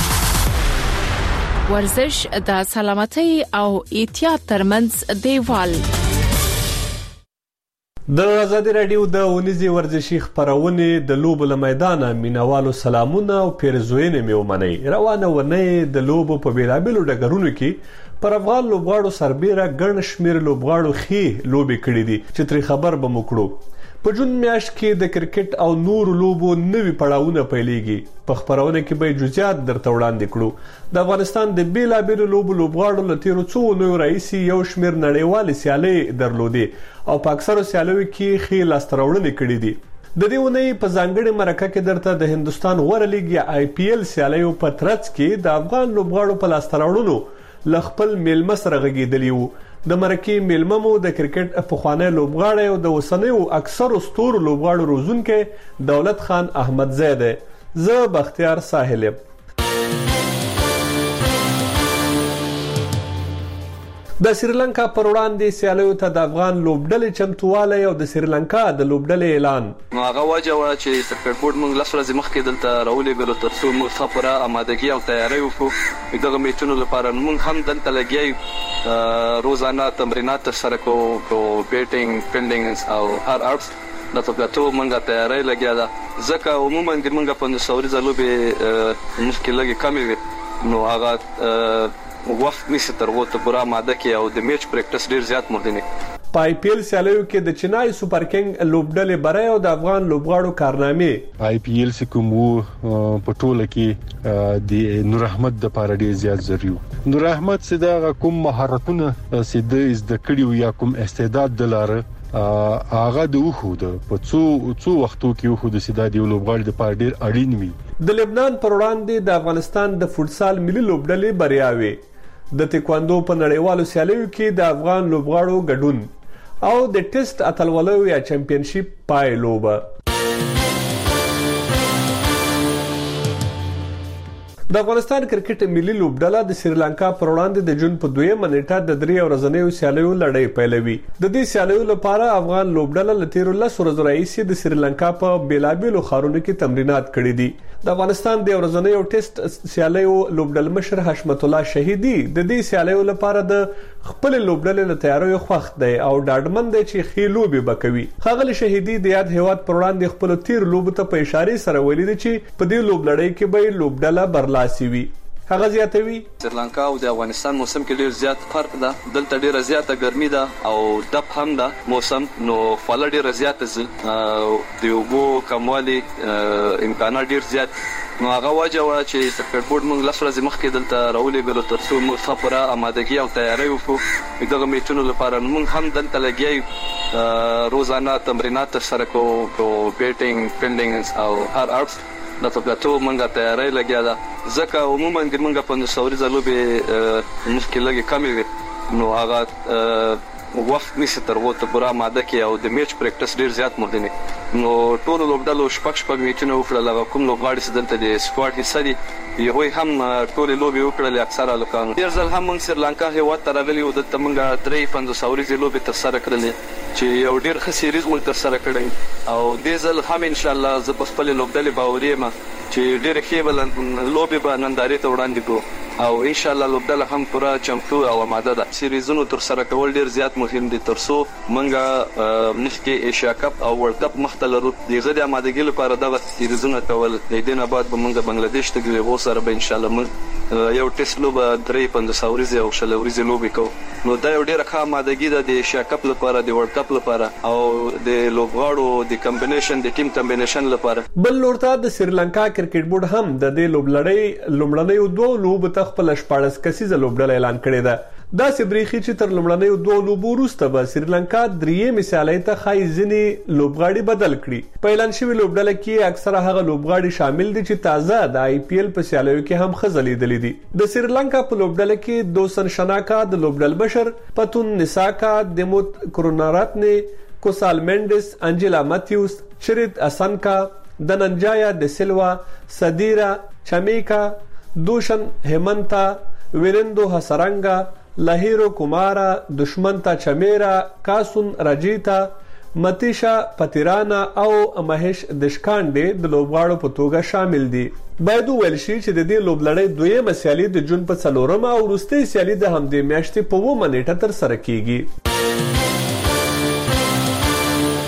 کړئ. ورزش د سلامتۍ او احتیاط ترمنځ دیوال د ازادي رادیو د ونیزي ورزشي خبرونه د لوبو له میدانه مینوالو سلامونه او پیرزوینه میومنی روانه ونه د لوبو په بیلابلو ډګرونو کې پر افغان لوبغاړو سربېره ګڼ شمېر لوبغاړو خې لوبې کړې دي چې تری خبر به مکړو. په جون میاشت کې د کرکټ او نور لوبو نوي پړاوونه پیلېږي. په خبرونه کې به جزئیات درته وړاندې کړو. د افغانستان د بیلابلو لوبغاړو له تیرو څو نوو رئیسي یو شمېر نړیوال سیالۍ درلودې او په اکثرو سیالیو کې خې لاستراوړنې کړې دي. د دې ونې په ځانګړي مرکه کې درته د هندستان غوره لیګ یا IPL سیالیو په ترڅ کې د افغان لوبغاړو په لاستراوړنو لخپل میلمه سره غږیدلی وو. د مرکې میلمه مو د کرکټ پخوانی لوبغاړی او د اوسنیو اکثرو ستورو لوبغاړو روزونکی دولت خان احمدزی دی. زه بختیار ساحل یم. د سریلانکا پر وړاندې سیالیو ته د افغان لوبډلې چمتووالی او د سریلانکا د لوبډلې اعلان. نو هغه وجه وه چې کرکټ بورډ موږ لس ورځې مخکې دلته راولېږلو تر څو موږ ښه پوره امادګي او تیاری وکړو دغه میچونو لپاره. نو موږ هم دلته لګیا یو روزانه تمرینات ترسره کوو په بیټینګ فیلډینګ او هر اړخ د طبیعتو موږ تیاری لګیا ده ځکه عموما د موږ 500 ورځې لوبې مخکې لږې کمې وي نو هغه وخت نشي تر وته پورا ماده کې او د میچ پریکټس ډیر زیات مردنی. په IPL سیالیو کې د چنای سپر کینګ لوبډلې برای او د افغان لوبغاړو کارنامې IPL سکومو په ټوله کې د نور احمد د پاره ډیر زیات ضروري. نور احمد سیده کوم مهارتونه سیده د کړیو یا کوم استعداد دلاره هغه د وخود په څو وختو کې وخود سیده دی لوبغاړي د پاره ډیر اړین وي. د لبنان پر وړاندې د افغانستان د فوتسال ملي لوبډلې بریاوي. د تکواندو په نړیوالو سیالیو کې د افغان لوبغاړو ګډون او د ټیسټ اتلولو یا چمپیونشپ پای لوبه. د افغانستان کرکټ ملي لوبډله د سریلانکا پر وړاندې د جون په 2 نیټه د 3 ورځنیو سیالیو لړۍ پیلوي. د دې سیالیو لپاره افغان لوبډله له 13 ورځې راهیسې د سریلانکا په بیلابلو ښارونو کې تمرینات کړي دي. د افغانستان د ورځنیو ټیسټ سیالیو لوبډل مشر حشمت الله شهیدي د دې سیالیو لپاره د خپل لوبډلې له تیاریو خوښ دی او ډاډمن دی چې خې لوبې بکوي. ښاغلی شهیدي د یاد هیواد پر وړاندې خپل تیر لوبو ته په اشاره سره ویلي دي چې په دې لوبلړۍ کې به لوبډله برلاسي وي. هغه زیاتوي سریلانکا او د افغانستان موسم کې ډیر زیات فرق ده. دلته ډیره زیاته ګرمي ده او دب هم ده موسم نو فاله ډیره زیاته د اوبو کموالی امکانات ډیر زیات. نو هغه وجه وه چې کرکټ بورډ موږ لس ورځې مخکې دلته راولېږلو تر څو موږ ښه پوره امادګي او تیاری وکړو دغه میچونو لپاره. نو موږ هم دلته لګیا یو روزانه تمرینات ترسره کوو په بیټینګ فیلډینګ او هر اړخ د طبیعتو موږ تیاری لګیا ده ځکه عموما د موږ 500 ورځې لوبې مخکې لږې کمې وي نو هغه وخت نشي تر وته پورا ماده کې او د میچ پریکټس ډیر زیات مردنی. نو ټول لوبډلو شپږ میچونه وکړل. هغه کوم لوبغاړي چې دلته د سکواډ حصہ دي یوه هم ټول لوبې وکړل اکثره لوکانو. ډیر ځل هم موږ سریلانکا هیواد ته راغلي او دلته موږ 500 ورځې لوبې ترسره کړلې چې یو ډیر ښه سیریز موږ ترسره کړی او دې ځل هم ان شاء الله زه په خپل لوبډلې باوري یم چې ډیر ښه لوبې به نندارې ته وړاندې کوو او ان شاء الله لوبډله هم پوره چمتو او آماده ده. سیریزونو ترسره کول ډیر زیات مهم دي ترڅو موږ نشکې ایشیا کپ او ورلد کپ مخته لرو. د غږ آمادګي لپاره دغه سیریزونه کول د دې نه بعد به موږ بنگلاديش ته ګلو سره به ان شاء الله موږ یو ټیسټ لوب 350 ورځې او شل ورځې لوبې کوو. نو دا یو ډیره ښه آمادګي ده د ایشیا کپ لپاره د ورلد کپ لپاره او د لوبغاړو د کمبینیشن د ټیم کمبینیشن لپاره. بل لورته د سریلانکا کرکټ بورډ هم د دې لوبلړۍ لومړنیو 2 لوبو ته خپل 14 کسیزه لوبډله اعلان کړې ده. دا سبريخي چې تر لومړنیو 2 لوبو وروسته به سریلانکا درې مثالي ته خای ځنی لوبغاړي بدل کړي. په اعلان شوی لوبډله کې اکثره هغه لوبغاړي شامل دي چې تازه د IPL په سیالیو کې هم خزلیدلې دي. د سریلانکا په لوبډله کې دوسن شناکا د لوبډل بشر، پتون نساکا، دموت کروناراتنی، کوسال مینډس، انجلا ماتیوس، چریت اسانکا، دننجایا د سلوا، صدیرا چمیکا، دوشن هیمنتا، ویرندو حسرنگا، لاهیرو کومارا، دشمنتا چمیرا، کاسون راجیتا، متیشا پتیرانا او مهیش دشکانډي د لوبغاړو په توګه شامل دي. باید ویل شي چې د دې لوبلړۍ دویمه سیالي د جون په 4 او وروستۍ سیالي د همدې میاشتې په 9 نیټه تر سره کیږي.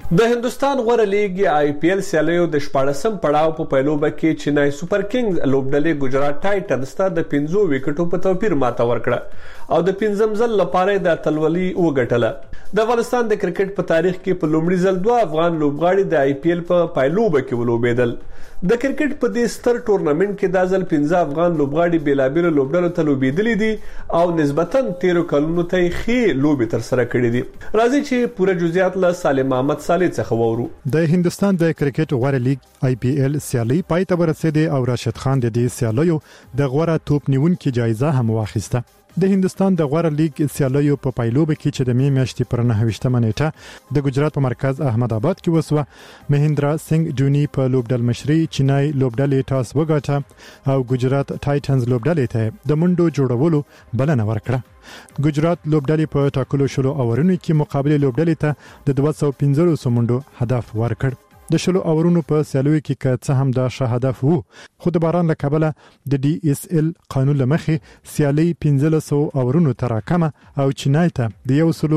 د هندستان غوړه لیګ آی پی ایل سیالیو د 14م پړاو په پیلوبه کې چنای سوپر کینګز لوبډلې گجرات ټایټنز ته د 15 وکټو په توپیر ماته ورکړه او د 15م ځل لپاره د اتلولي وګټله. د افغانستان د کرکټ په تاریخ کې په لومړي ځل 2 افغان لوبغاړي د آی پی ایل په پیلوبه کې ولوبېدل. د کرکټ په دې ستر ټورنمنت کې د ځل 15 افغان لوبغاړي بیلابیل لوبډلو ته لوبېدلي دي او نسبتاً 13 کلونو ته خې لوبې تر سره کړې دي. راځي چې پوره جزئیات له سالم احمد صالح څخه وورو. د هندستان د کرکټ غوړه لیګ آی پی ایل سیالي پای ته ورسېده او راشد خان د دې سیالیو د غوړه توپ نیونکي جایزه هم واخیسته. د هندستان د غوړه لیګ سیالیو په پیلوبه کې چې د می میاشتې پر 9 نیټه د گجرات په مرکز احمد آباد کې وسوه، مهندرا سنگ جونی په لوبډل مشري چینای لوبډلې ټاس وګټه او گجرات ټایټنز لوبډلې ته د منډو جوړولو بلنه ورکړه. گجرات لوبډلې په ټاکلو شلو اورونو کې مقابله لوبډلې ته د 215 منډو هدف ورکړ. د شلو اورونو په سیالیو کې که څه هم دا شه هدف وو، خو د باران له کبله د ډي اس ال قانون لمخې سیالي 1500 اورونو تر راکمه او چینای ته د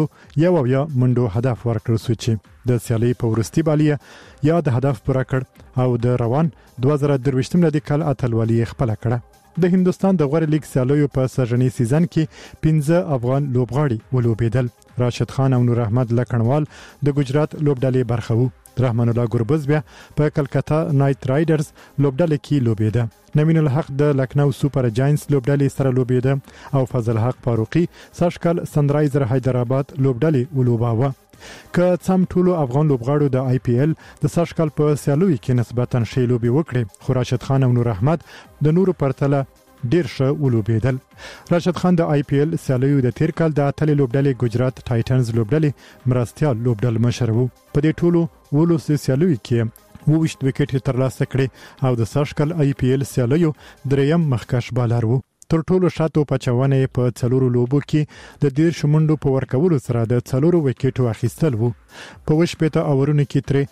101 منډو هدف ورکړل شو چې د سیالي په ورستي بالیه یا د هدف پوره کړ او د روان 2023 د کال اتلولي خپل کړه. د هندستان د غوړ لیګ سیالیو په سرجنی سیزن کې 15 افغان لوبغاړي ولوبېدل. راشد خان او نور احمد لکنوال د گجرات لوبډلې برخه وو. رحمان الله ګربز بیا په کلکتا نایټ رایډرز لوبډلې کې لوبېده. نوین الحق د لکنو سوپر جاینټس لوبډلې سره لوبېده او فضل حق فاروقي ساشکل سنرایزر حیدرآباد لوبډلې ولوباوه. که څم ټولو افغان لوبغاړو د آی پی ایل د ساشکل په سیالوي کې نسبتاً ښې لوبې وکړې، خو راشد خان او نور احمد د نورو پرتله ډیر ښه ولوبېدل. راشد خان د آی پی ایل سیالیو د تیر کال د اتلې لوبډلې گجرات ټایټنز لوبډلې مرستيال لوبډل مشر وو. په دې ټولو ولوس سیالیو کې 20 وکټ ترلاسه کړي او د ساشکل آی پی ایل سیالیو دریم مخکش بالر وو. تر ټولو شاتو پچونه په څلورو لوبو کې د 10 منډو په ورکولو سره د 4 وکټو اخیستل وو. په وشپېته اورونو کې تر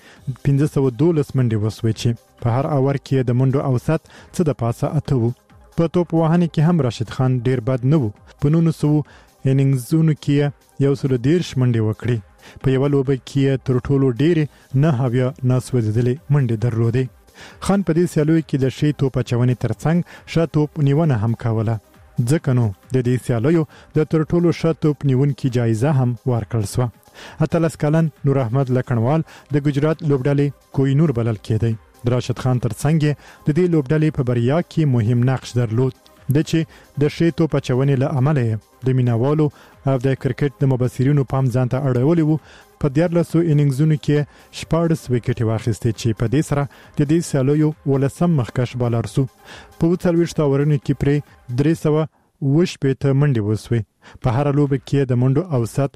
1512 منډې وسوي چې په هر اور کې د منډو اوسط څه د پاسه اته وو. په توپ وهنه کې هم راشد خان ډیر بد نه وو. په 900 اننګزونو کې 110 منډې وکړي. په یو لوبه کې تر ټولو ډیر نه هاویا ناسوځېدلې منډې درلودې. خان په دې سیالیو کې د شی توپ چونې ترڅنګ شا توپ نیونه هم کوله. ځکه نو د دې سیالیو د تر ټولو شا توپ نیونکي جایزه هم ورکړل شو. اتلس کلن نور احمد لکنوال د گجرات لوبډلې کوینور بلل کېدی. راشد خان ترڅنګ د دې لوبډلې په بریا کې مهم نقش درلود. د چې د شی توپ چونې له امله د میناوالو او د کرکټ د مبصرینو پام ځان ته اړولې وو. په 14 اننګزونو کې 14 وکټ واخیستې چې په دې سره د دې سیالیو ولسم مخکش بالر سو. په 40 اورونو کې پر 300 منډې وسوي. په هر لوبه کې د منډو اوسط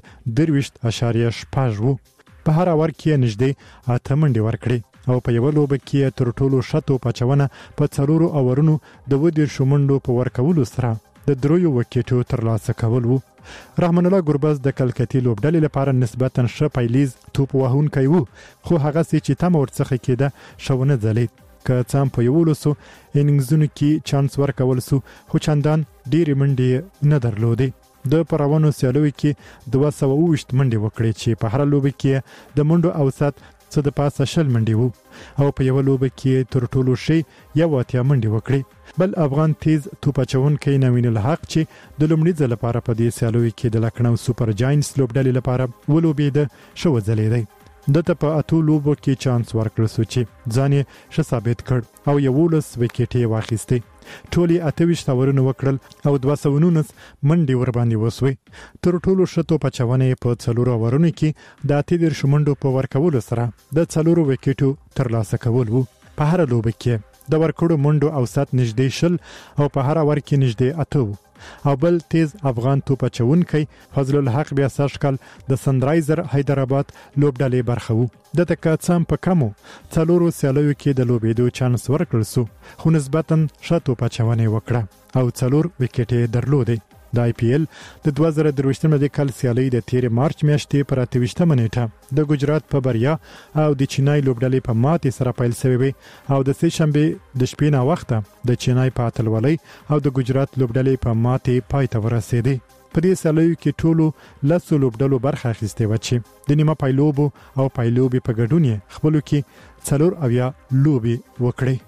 23.5 وو. په هر اور کې نږدې 8 منډې ورکړي او په یو لوبه کې تر ټولو شاتو پچونه په 4 اورونو د 20 منډو په ورکولو سره د 3 وکټو ترلاسه کول وو. رحمان الله ګربز د کلکتی لوبډلې لپاره نسبتاً ښه پایلیز توپ وهونکی وو، خو هغه چې تم ورڅخه کېده شونه ځلید. که څم په یو لسو اننګزونو کې چانس ورکول سو، خو چندان ډېری منډې نه درلودې. د پروانو سیالوي کې 220 منډې وکړې چې په هر لوبه کې د منډو اوسط څه د پاسه شل منډې وو او په یو لوبه کې تر ټولو شي 1 منډې وکړي. بل افغان تیز توپ چونکي نوین الحق چې د لومړي ځل لپاره په دې سیالیو کې د لکنو سوپر جاینټس لوبډلې لپاره ولوبېده شو ځلېدی. دته په اتو لوبو کې چانس ورکړل سو چې ځان یې ښه ثابت کړ او 11 وکټې واخیستې. ټولي 28 اورونه وکړل او 219 منډې ور باندې وسوي. تر ټولو شتو پچونه په 4 اورونو کې د 30 منډو په ورکولو سره د 4 وکټو ترلاسه کول وو. په هر لوبه کې د ورکړو منډو اوسط نږدې شل او په هر اور کې نږدې 8 وو. او بل تیز افغان توپ چونکی فضل الحق بیا ساشکل د سنرایزر حیدرآباد لوبډلې برخه وو. د تکاڅم په کمو 4 سیالیو کې د لوبېدو چانس ورکړل سو، خو نسبتاً ښه توپ چونه وکړه او 4 وکټې درلودې. د آی پی ایل د 2023 د کال سیالي د 13 مارچ میاشتې پر 28 نیټه د گجرات په بریا او د چینای لوبډلې په ماتې سره پیل شوی او د سه شنبه د شپې نه وخته د چینای په اتلولۍ او د گجرات لوبډلې په ماتې پای ته ورسېدې. په دې سیالیو کې ټولو لسو لوبډلو برخه اخیستې و چې د نیمه پایلوبو او پایلوبي په ګډون یې خپلو کې 4 اویا لوبي وکړي.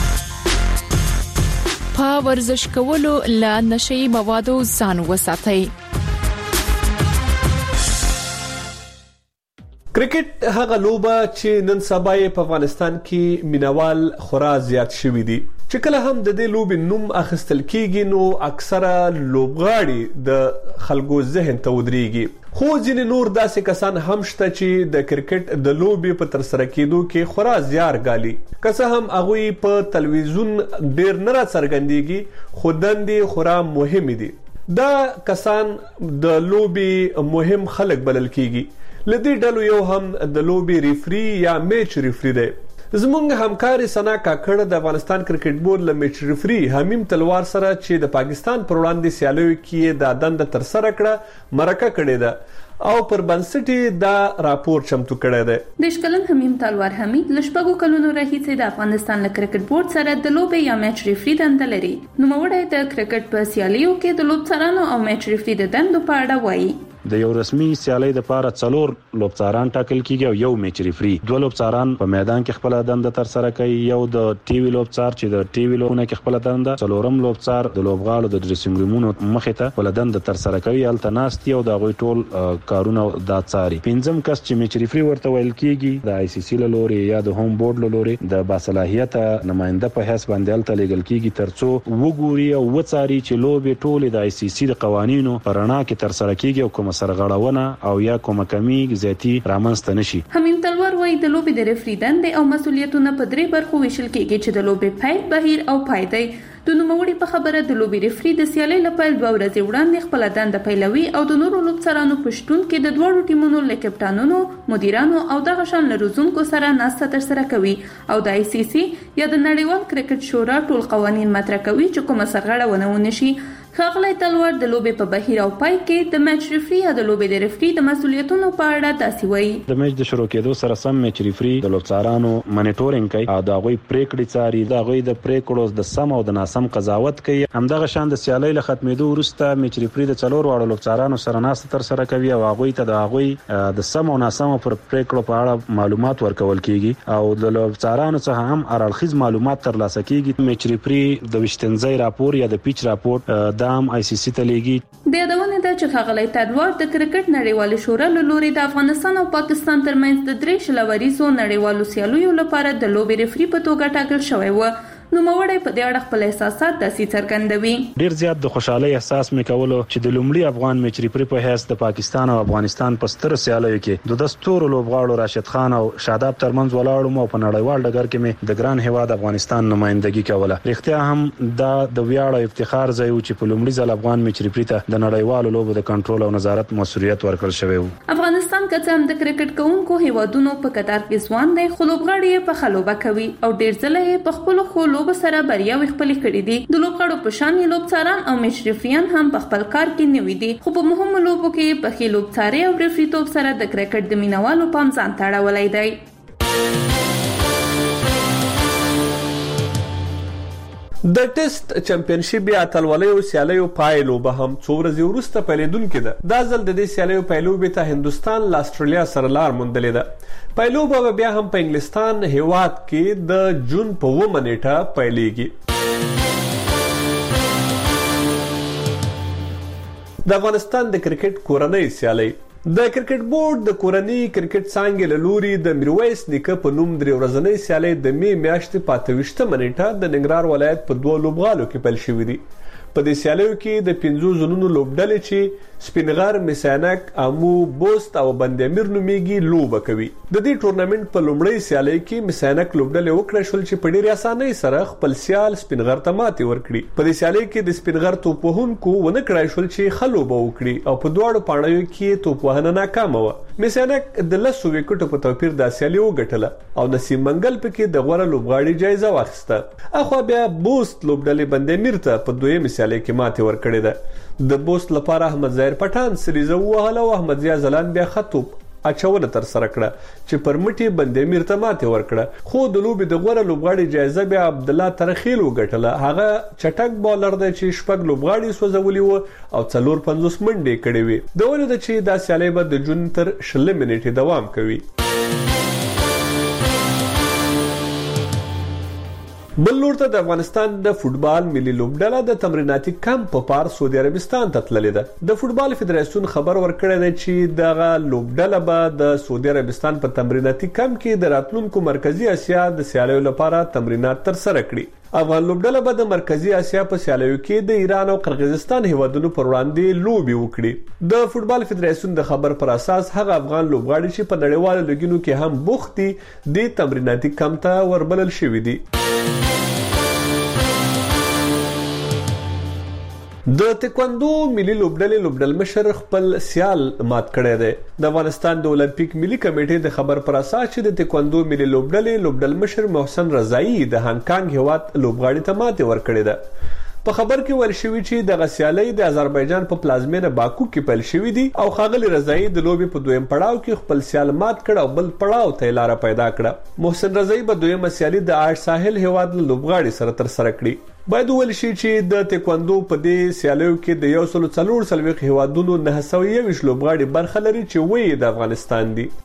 په ورزش کولو له نشي موادو ځان وساتئ. کرکټ هغه لوبه چې نن سبا په افغانستان کې مینوال خورا زیات شوي دي چې کله هم د دې لوبې نوم اخیستل کیږي نو اکثره لوبغاړي د خلکو ذهن ته ودرېږي خو ځینې نور داسې کسان هم شته چې د کرکټ د لوبې په ترسره کېدو کې خورا زیار ګالي که څه هم هغوی په تلویزیون ډېر نه راڅرګندېږي خو دندې خورا مهمې دي. دا کسان د لوبې مهم خلک بلل کیږي. لدی ډلو یو هم د لوبي ریفری یا میچ ریفری دی. زمونږ همکار سنا کاکړ د افغانستان کرکټ بورډ له میچ ریفری حمیم تلوار سره چې د پاکستان پر وړاندې سیالیو کې د دند تر سره کړه مرکه کړې ده او پر بنسټي دا راپور چمتو کړی دی. د شکلن حمیم تلوار حمید لشپګو کلونو راهیسې د افغانستان له کرکټ بورډ سره د لوبي یا میچ ریفری دند لري. نو موړی د کرکټ په سیالیو کې د لوبڅارانو او میچ ریفری د دندو په اړه وایي. د یو رسمي سیالي د لپاره 4 لوبڅاران ټاکل کیږي او یو میچ ریفری. 2 لوبڅاران په میدان کې خپل دنده تر سره کوي. یو د ټي وی لوبڅار چې د ټي وی لوبونه کې خپل دنده، 4م لوبڅار د لوبغاړو د ډریسینګ رومونو مخې ته خپل دنده تر سره کوي. التناستي او د غوي ټول کارونه د څاري. 5م کس چې میچ ریفری ورته ویل کیږي د آی سی سی لوري یا د هوم بورډ لوري د باصلاحیت نماینده په حساب باندې الته لیګل کیږي ترڅو وګوري او وڅاري چې لوبې ټول د آی سی سی د قوانینو پرانا کې تر سره کیږي او کوم سرغړونه او یا کومه کمی زیاتی رامنځته نشي. حمیم تلوار وایي د لوبې د ریفری دندې او مسولیتونه په 3 برخو ویشل کیږي چې د لوبې پیل، بهیر او پای دی. د نوموړي په خبره د لوبې ریفری د سیالۍ لپاره 2 ورځې وړاندې خپل دنده پیلوي او د نورو لوبڅارانو په شتون کې د دوه ټیمونو له کپټانونو، مدیرانو او دغه شان لروزونکو سره ناسته تر سره کوي او د آی سی سی یا د نړیوال کرکټ شورا ټول قوانین مطرح کوي چې کومه سرغړونه ونه شي. ښاغلی تلوار د لوبې په بهیر او پای کې د میچ ریفری یا د لوبې د ریفری د مسولیتونو په اړه داسې وایي. د میچ د شروع کېدو سره سم میچ ریفری د لوبڅارانو مانیټورینګ کوي او د غوي پریکړې څاري، د غوي د پریکړو د سم او د ناسم قضاوت کوي. همدغه شان د سیالۍ له ختمېدو وروسته میچ ریفری د 4 واړو لوبڅارانو سره ناسته تر سره کوي او هغوی ته د غوي د سم او ناسم پر پریکړو په اړه معلومات ورکول کیږي او د لوبڅارانو څخه هم ارالخیز معلومات ترلاسه کیږي. میچ ریفری د وشتنځي راپور یا د پیچ راپور د آی سی سی ته لیږي. د یادونه ده چې ښاغلی تلوار د کرکټ نړیوالې شورا له لوري د افغانستان او پاکستان ترمنځ د 3 شلوریزو نړیوالو سیالیو لپاره د لوبې ریفری په توګه ټاکل شوی و. نو موړی په دې اړه خپل احساسات داسې څرګندوي. ډیر زیات د خوشحالي احساس مې کولو چې د لومړي افغان میچ ریفری په حیث د پاکستان او افغانستان په ستر سیالیو کې د دستور لوبغاړو راشد خان او شاداب ترمنځ ولاړم او په نړیوال ډګر کې مې د ګران هیواد افغانستان نمائندګي کوله. رښتیا هم دا د ویاړ او افتخار ځای و چې په لومړي ځل افغان میچ ریفری ته د نړیوالو لوبو د کنټرول او نظارت مسؤلیت ورکړل شوی و. افغانستان که هم د کرکټ کوونکو هیوادونو په قطار کې ځوان دی خو لوبغاړي په خلوبه کوي او ډیر ځله یې په خپل خو لوب سره بریا خپل کړي دي. د لوبغاړو په شان لوبڅاران او میچ ریفریان هم په خپل کار کې نوي دي خو په مهمو لوبو کې په خې لوبڅاري او ریفری توپ سره د کرکټ د مینوالو پام ځان تړولای دی. د ټیسټ چمپیونشپ یا اتلولیو سیالیو پایلو به هم 2 ورځې وروسته پیلېدونکې ده. دا ځل د دې سیالیو پایلوبې ته هندوستان له استرالیا سره لار موندلې ده. پایلوبه بیا هم په انګلستان هیواد کې د جون په 9 نیټه پیلېږي. د افغانستان د کرکټ کورنۍ سیالۍ د کرکټ بورډ د کورنۍ کرکټ څانګې له لوري د میرویس نیکه په نوم 3 ورځنۍ سیالۍ د می میاشتې 25 نیټه د ننګرهار ولایت په 2 لوبغالو کې پیل شوې دي. په دې سیالیو کې د 5 زونونو لوبډلې چې سپینغر، مسانک، امو، بوست او بندامیر نومیږي لوبه کوي. د دې ټورنمنت په لومړۍ سیالۍ کې مسانک لوبډلې وکړه شول چې په ډېرې اسانۍ سره خپل سیال سپینغر ته ماتې ورکړي. په دې سیالۍ کې د سپینغر توپ وهونکو ونه کړای شول چې ښه لوبه وکړي او په دواړو پاڼیو کې توپ وهنه ناکامه وه. مسانک د 10 وکټو په توپیر دا سیالي وګټله او نسیم منګل پکې د غوره لوبغاړي جایزه واخیسته. اخوا بیا بوست لوبډلې بندامیر ته په 2 سیالۍ کې ماتې ورکړې ده. د بوست لپاره احمد ظاهر پټان سریزه ووهله او احمد ضیا زلان بیا ښه توپ اچونه تر سره کړه چې پر مټي بندامیر ته ماته ورکړه خو د لوبي د غوړه لوبغاړي جایزه بیا عبد الله ترخیل وګټله هغه چټک بالر دی چې شپږ لوبغاړي سوځولي وو او 450 منډې کړې وي د ولې د چې د سیالي به د جون تر 20 منټې دوام کوي بل لور ته د افغانستان د فوتبال ملي لوبډله د تمریناتي کمپ په پار سعودي عربستان ته تللې ده د فوتبال فدراسیون خبر ورکړی دی چې دغه لوبډله به د سعودي عربستان په تمریناتي کمپ کې د راتلونکو مرکزی اسیا د سیالیو لپاره تمرینات تر سره کړي افغان لوبډله به د مرکزی اسیا په سیالیو کې د ایران او قرغیزستان هیوادونو پر وړاندې لوبي وکړي د فوتبال فدراسیون د خبر پر اساس هغه افغان لوبغاړي چې په نړیوالو لیګونو کې هم بوخت دي د تمریناتي کمپ ته وربلل شوي دي د تکواندو ملي لوبډل مشر خپل سیال مات کړی دی د افغانستان د اولمپیک ملي کمیټې د خبر پر اساس چې د تکواندو ملي لوبډل مشر محسن رضایی د هانګ کانګ هیواد لوبغاړي ته ماته ورکړې ده په خبر کې ویل شوی چې د غسیالۍ د آذربایجان په پلازمینه باکو کې پیل شوی دي او خاغلی رضایی د لوبي په دویم پړاو کې خپل سیال مات کړ او بل پړاو ته لار پیدا کړه محسن رضایی په دویمه سیالي د آش ساحل هیواد لوبغاړي سره تر سره کړی باید ویل شي چې د تکواندو په دې سیالیو کې د 140 هیوادونو 921 لوبغاړي برخه لري چې وایي د افغانستان دي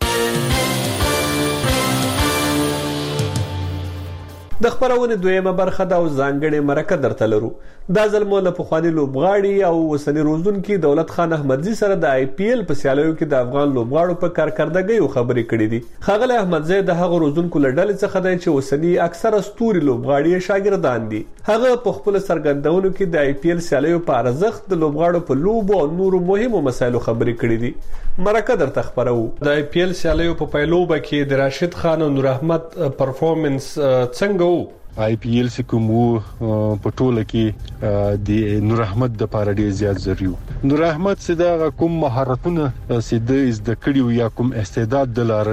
د خبرونه دویمه برخه دا ځانګړې مرکه درته لرو دا ځلمو له پخوانی لوبغاړي او وسنی روزونکي دولت خان احمدزي سره د آی پی ایل په سیالیو کې د افغان لوبغاړو په کارکردګۍ خبرې کړې دي خاغلی احمدزي د هغه روزونکو لړل څخه دی چې وسنی اکثره ستوري لوبغاړي شاګردان دي هغه په خپل سرګندونو کې د آی پی ایل سیالیو په ارزښت د لوبغاړو په لوبو او نورو مهمو مسایلو خبرې کړې دي مرکه درته خبرو د آی پی ایل سیالیو په پیلوبه کې د راشد خان او نور احمد پرفورمنس څنګه آی پی ایل کوم په ټوله کې د نور احمد د پاره ډیر زیات ضروري نور احمد سدا کوم مهارتونه سید از د کړیو یا کوم استعداد دلاره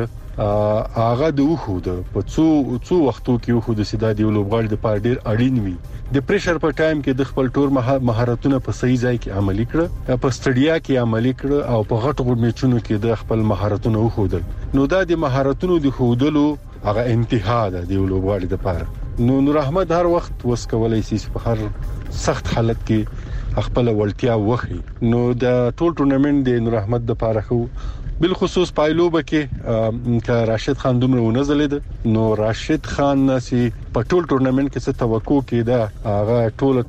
هغه د وخود په څو وختو کې وخود سدا دی لوبغاړي د پاره ډیر اړین وي د پریشر په ټایم کې د خپل ټور مهارتونه په صحیح ځای کې عملي کړ په سټډیا کې عملي کړ او په غټو میچونو کې د خپل مهارتونه وخودل نو دا د مهارتونو د خودلو هغه انتها ده د لوبغاړي د پاره نور احمد هر وخت وس کولای شي په هر سخت حالت کې خپل ولټیا وخی نو د ټول ټورنمنت د نور احمد د پاره خو بالخصوص پایلوبه کې ک راشد خان دومره ونزلید نو راشد خان نسی په ټول ټورنمنت کې څه توقع کېده هغه ټول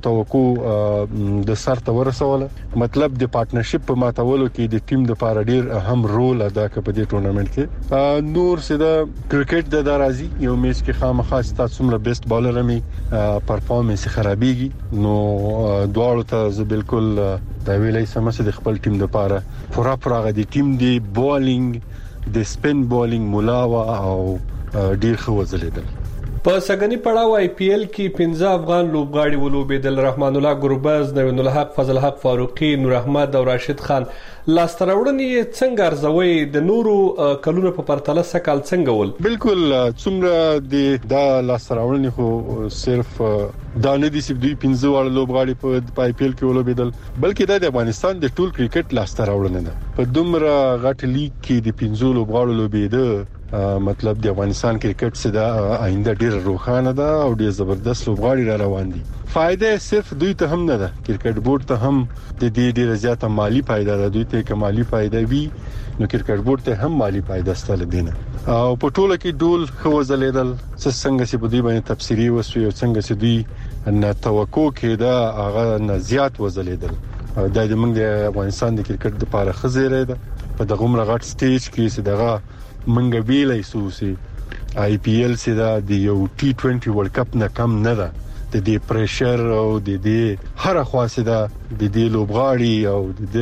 توقع د سر ته ورسوله مطلب د پارټنرشپ په ماتولو کې د ټیم د پاره ډیر اهم رول ادا کوي په دې ټورنمنت کې نور سده کرکټ د درازي یو میچ کې خامخا ستاسو څومره بیسټ بالر می پرفورمنس خرابېږي نو دواړو ته زه بالکل دا ویلای سم چې د خپل ټیم د پاره پورا د ټیم دی بولینګ د سپین بولینګ ملاوا او ډیر خو وزلیدل په سګنی پړاو آی پی ایل کې 15 افغان لوبغاړي ولوبېدل رحمان الله ګربز نوین الحق فضل حق فاروقي نور احمد او راشد خان لاستراوړنې څنګه ارزوي د نورو کلونو په پرتله سکال څنګه ول بالکل څومره د لاستراوړنې خو صرف دا نه دي چې دوی 15 وړ لوبغاړي په آی پی ایل کې ولوبېدل بلکې د افغانستان د ټول کرکټ لاستراوړنه ده په دومره غټ لیګ کې د 15 لوبغاړو لوبېده مطلب د افغانستان کرکټ سره د آینده ډیر روښانه ده او ډیر زبردست لوبغاړي را روان دي فائدې صرف دوی ته هم نه ده کرکټ بورډ ته هم د دې ډیر زیاته مالی فائدہ ده دوی ته کمالي فائدہ وی نو کرکټ بورډ ته هم مالی فائدہ ستل دینه او په ټوله کې ډول خو زلیدل څنګه چې په دې باندې تفسیری وسوي او څنګه چې دوی نه توقع کېده هغه نه زیات وزلیدل دا د موږ د افغانستان د کرکټ لپاره خزیره ده په دغه مرغټ سټیج کې چې دغه منګ ویلای سوسي آی پی ایل سره د یو ټي 20 ورلد کپ نه کم نه ده د دې پریشر او د دې هر خاصه ده د دې لوبغاړي او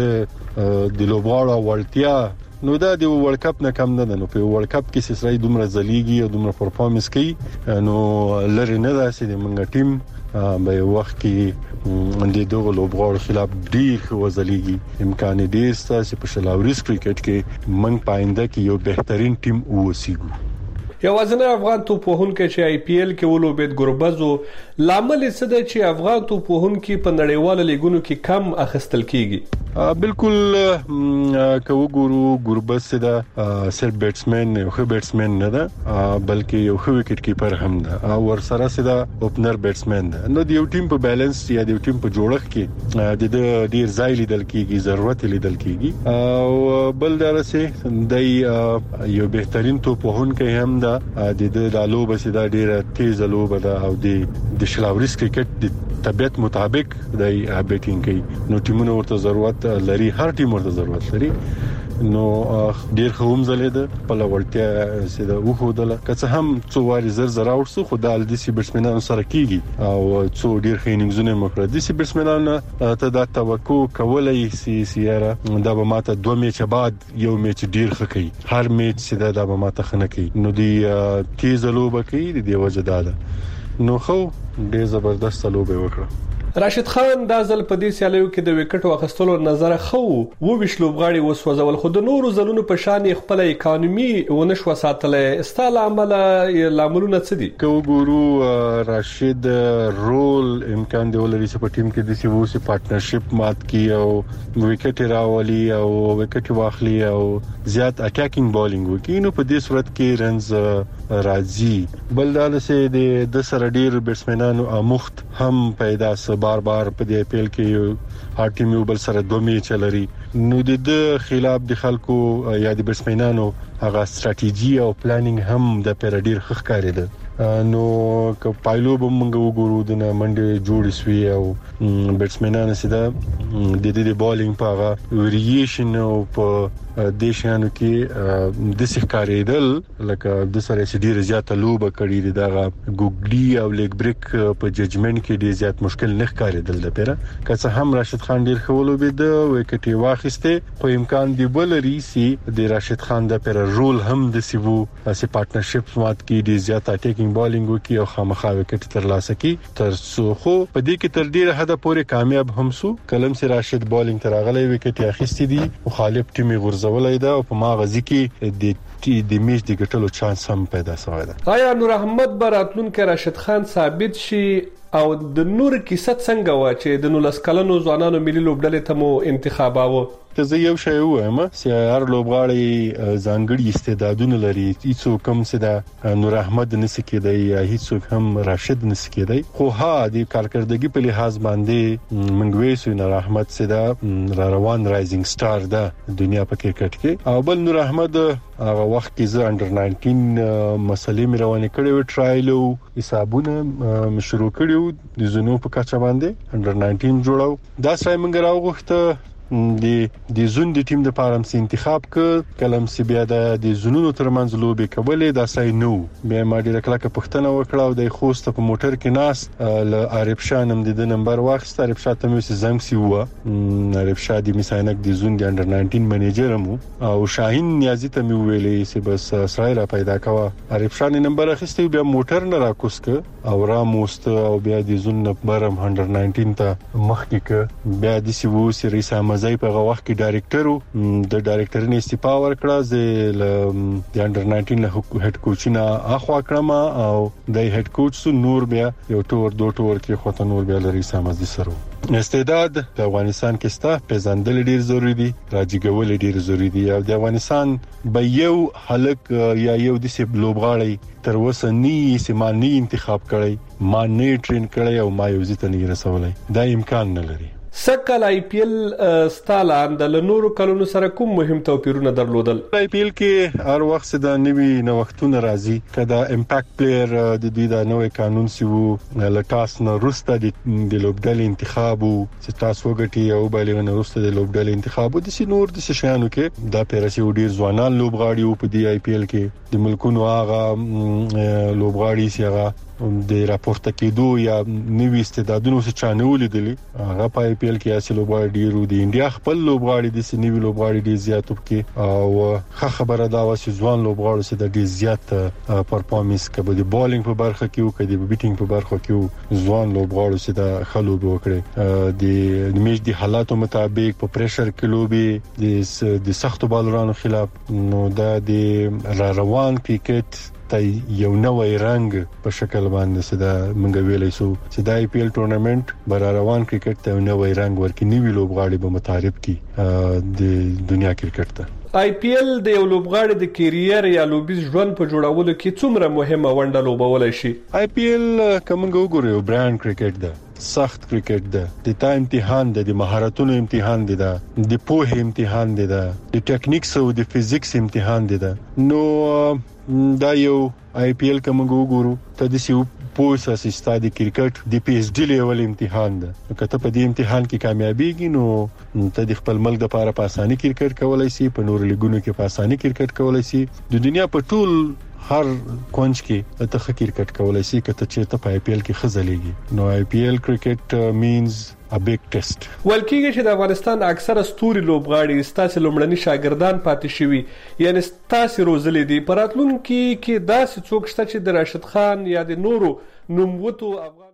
د لوبغاړو ورتیا نو دا د ورلد کپ نه کم نه ده نو په ورلد کپ کې سړی دومره ځلیږي او دومره پرفورمنس کوي نو لری نه ده چې موږ ټیم به وخت کې د دغه لوبغاړو خلاف ډیر وزلیږي امکان ډیر ستاسو په شلاوريس کرکټ کې منګ پاینده کې یو بهترین ټیم ووسیږو یوازینی افغان توپوهونکی چې آی پی ایل کې ولوبېد ګربزو لامل څه دی چې افغان توپوهونکي په نړیوالو لیګونو کې کم اخیستل کیږي بالکل کو ګورو ګوربس دا سر بیټسمن یو ښه بیټسمن نه ده بلکې یو ښه وکټ کیپر هم ده او ور سره سدا اوپنر بیټسمن ده نو د یو ټیم په بیلانس یا د یو ټیم په جوړښت کې د ډیر ځای لیدل کیږي ضرورت لیدل کیږي او بل درسه د یو بهترین توپ وهونکی هم ده د لوبه سدا ډیر تیز لوبه ده او د شلاوريس کرکټ د طبيعت مطابق د بیټینګ کوي نو ټیمونو ورته ضرورت لري هر ټیم ورته ضرورت لري نو ډیر خوم زلیده په لورتیا سیده وخودله که هم څو واري زر اوسو خدای د سی بیټسمنانو سره کیږي او څو ډیر خینګزونه مکړه د سی بیټسمنانو ته د توقع کولای سیاره دا به ماته 2 میچ بعد یو میچ ډیر خکې هر میچ سیده دا به ماته خنه کوي نو دی تیز لوبه کوي د وجه داده نو خو ډیر زبردست لوبه وکړه راشد خان دا ځل په دې سیالیو کې د وکټ واخستلو نظر خو وښ لوبغاړي وسوځول خو د نورو زلونو په شان خپل اکانومي ونشو ساتلې استاله عمل لاملونه څه دي کو ګورو راشد رول امکان دی ولري چې په ټیم کې د سیوسي پارټنرشپ مات کی او وکټ راولي او وکټ واخلي او زیات اٹیکینګ بالینګ وکړي نو په دې صورت کې رنز راځي بل دا چې د سره ډیر بیټسمنانو امخت هم پیدا بار بار په دې اپیل کې هر ټیم یو بل سره 2 میچ لري نو د خلاف د خلکو یا د بیټسمنانو هغه ستراتیژي او پلانینګ هم د پیراډیر خخ کاری ده نو که پایلو به موږ وګورو د منډه جوړ شوی او بیټسمنانو سره د دې بالینګ په هغه ویریشن او په دیشانو کې د ښکاریدل لکه د سره ډیر زیاته لوبه کړی دغه ګوګلی او لیګ بریک په ججمنټ کې ډیر زیات مشکل نه ښکاریدل د پیره که هم راشد خان ډیر خولو بيد وکټي واخیسته په امکان دی بولري سي د راشد خان د پیره رول هم د سیوو سي پارټنرشپ مات کې ډیر زیات اٹیکینګ بالینګ وکي او خامخا وکټ تر لاسه کی تر سو خو په دې کې تر ډیره حد پورې کامیاب هم سو کلم سي راشد بالینګ تر غلې وکټي اخیستې دي مخالف ټیم غرزولای دا او په ما غزي کې د میچ د ګټلو چانس هم پیدا شوی دی آیا نور احمد براتلون کې راشد خان ثابت شي او د نور کیسه څنګه و چې د 19 کلنو ځوانانو ملي لوبډلې ته مو انتخاباوه ته زه یو شی وایم چې هر لوبغاړي ځانګړي استعدادونه لري هیڅ کوم څه د نور احمد نسکیدای یا هیڅ هم راشد نسکیدای خو ها د کارکردګي په لحاظ باندې منګوي سو نور احمد څه دا روان رایزینګ سٹار ده دنیا په کرکټ کې او بل نور احمد هغه وخت کې زه انډر 19 مسلې مې روانې کړې و ټرایل او حسابونه شروع کړیو د زونو په کچا باندې انډر 19 جوړاو دا سره موږ راوغوښته د زون د ټیم د پارم سي انتخاب ک کلم سی بیا د زونونو ترمنځ لوبي کولې دا سای نو بیا ما ډیره کلکه پښتنه وکړه او د خوست په موټر کې ناس ل عارف شاه نم د نمبر واخست عارف شاه ته مې زنګ سی و عارف شاه د میساینک د زون د انډر 19 منیجر مو او شاهین نیازی ته مې ویلې چې بس اسرائیل پیدا کوا عارف شاه نمبر اخیستي بیا موټر نه راکوسک او را موست او بیا د زون نمبرم انډر 19 ته مخکې ک بیا د سی وو سی ریسا مزای په وخت کې ډایریکټر د ډایریکټر نه استعفا ورکړه د انډر 19 له هډ کوچینه اخوا کړم او د هډ کوچ نور بیا یو ټور دوه ټور کې خاطر نور بیا لري سمز سره استعداد د افغانستان کې ستا پیژندل ډیر ضروری دي راځګول ډیر ضروری دي او د افغانستان به یو حلق یا یو د سیب لوبغاړي تر اوسه نه سیمانی انتخاب کړي ما نه ټرین کړي او ما یو ځته نه رسولای دا امکان نه لري سکل آی پی ایل ستالان د نورو کلونو سره کوم مهم توپیرونه درلودل آی پی ایل کې هر وخت د نوي نوښتونو راځي کدا امپیکټ پلیئر د دوی د نوې قانون سیو لټاس نه روسته د لوبډل انتخابو چې تاسو وګټي او بلغه روسته د لوبډل انتخابو د نور د شانو کې دا پیرسي ډیر ځوانان لوبغاړي په دی آی پی ایل کې د ملکونو هغه لوبغاړي سیغه د راپورته کېدو یا نوې استعدادونو څخه چانولې دي هغه په آی پی ایل کې اصل لوبغاړي ډیرو د انډیا خپل لوبغاړي د سنوي لوبغاړي ډیر زیات کې او خبره دا و چې ځوان لوبغاړي چې د ډیر زیات پرفورمنس کوي د بالینګ په برخه کې او د بیټینګ په برخه کې ځوان لوبغاړي چې د خلوب وکړي د میچ د حالاتو مطابق په پریشر کې لوبي د سختو بالرانو خلاف نو دا د روان کرکټ ته یو نوې رنګ په شکل باندې سدا منګ ویلې سو چې د IPL ټورنمنت بر روان کرکټ ته نوې رنګ ورکې نیوی لوبغاړي به متعارف کی د دنیا کرکټ ته IPL د یو لوبغاړي د کیریر یا لوبیز ژوند په جوړولو کې څومره مهمه ونډه لوبولای شي. IPL کومه وګورئ برانډ کرکټ ده، سخت کرکټ ده، د تا امتحان ده، د مهارتونو امتحان ده، د پوهې امتحان ده، د ټیکنیکس او د فزیکس امتحان ده. نو دا یو IPL کومه وګورو ته د سیو پوسه سیستادي کرکټ د PhD لیول امتحان ده. کته په دې امتحان کې کامیابیږي نو ته د خپل ملک لپاره په اساني کرکټ کولای شي، په نور لیګونو کې په اساني کرکټ کولای شي، د دنیا په ټول هر کونج کې ته کرکټ کولای شي کته چې ته په IPL کې خزلېږي. نو IPL کرکټ مینز a big test. ولکه چې د افغانستان اکثره ستوري لوبغاړي ستاسو لومړني شاګردان پاتې شوي، یعنی ستاسو روزلې دي. پراتلونکو کې داسې څوک شته چې د راشد خان یا د نورو نوموتو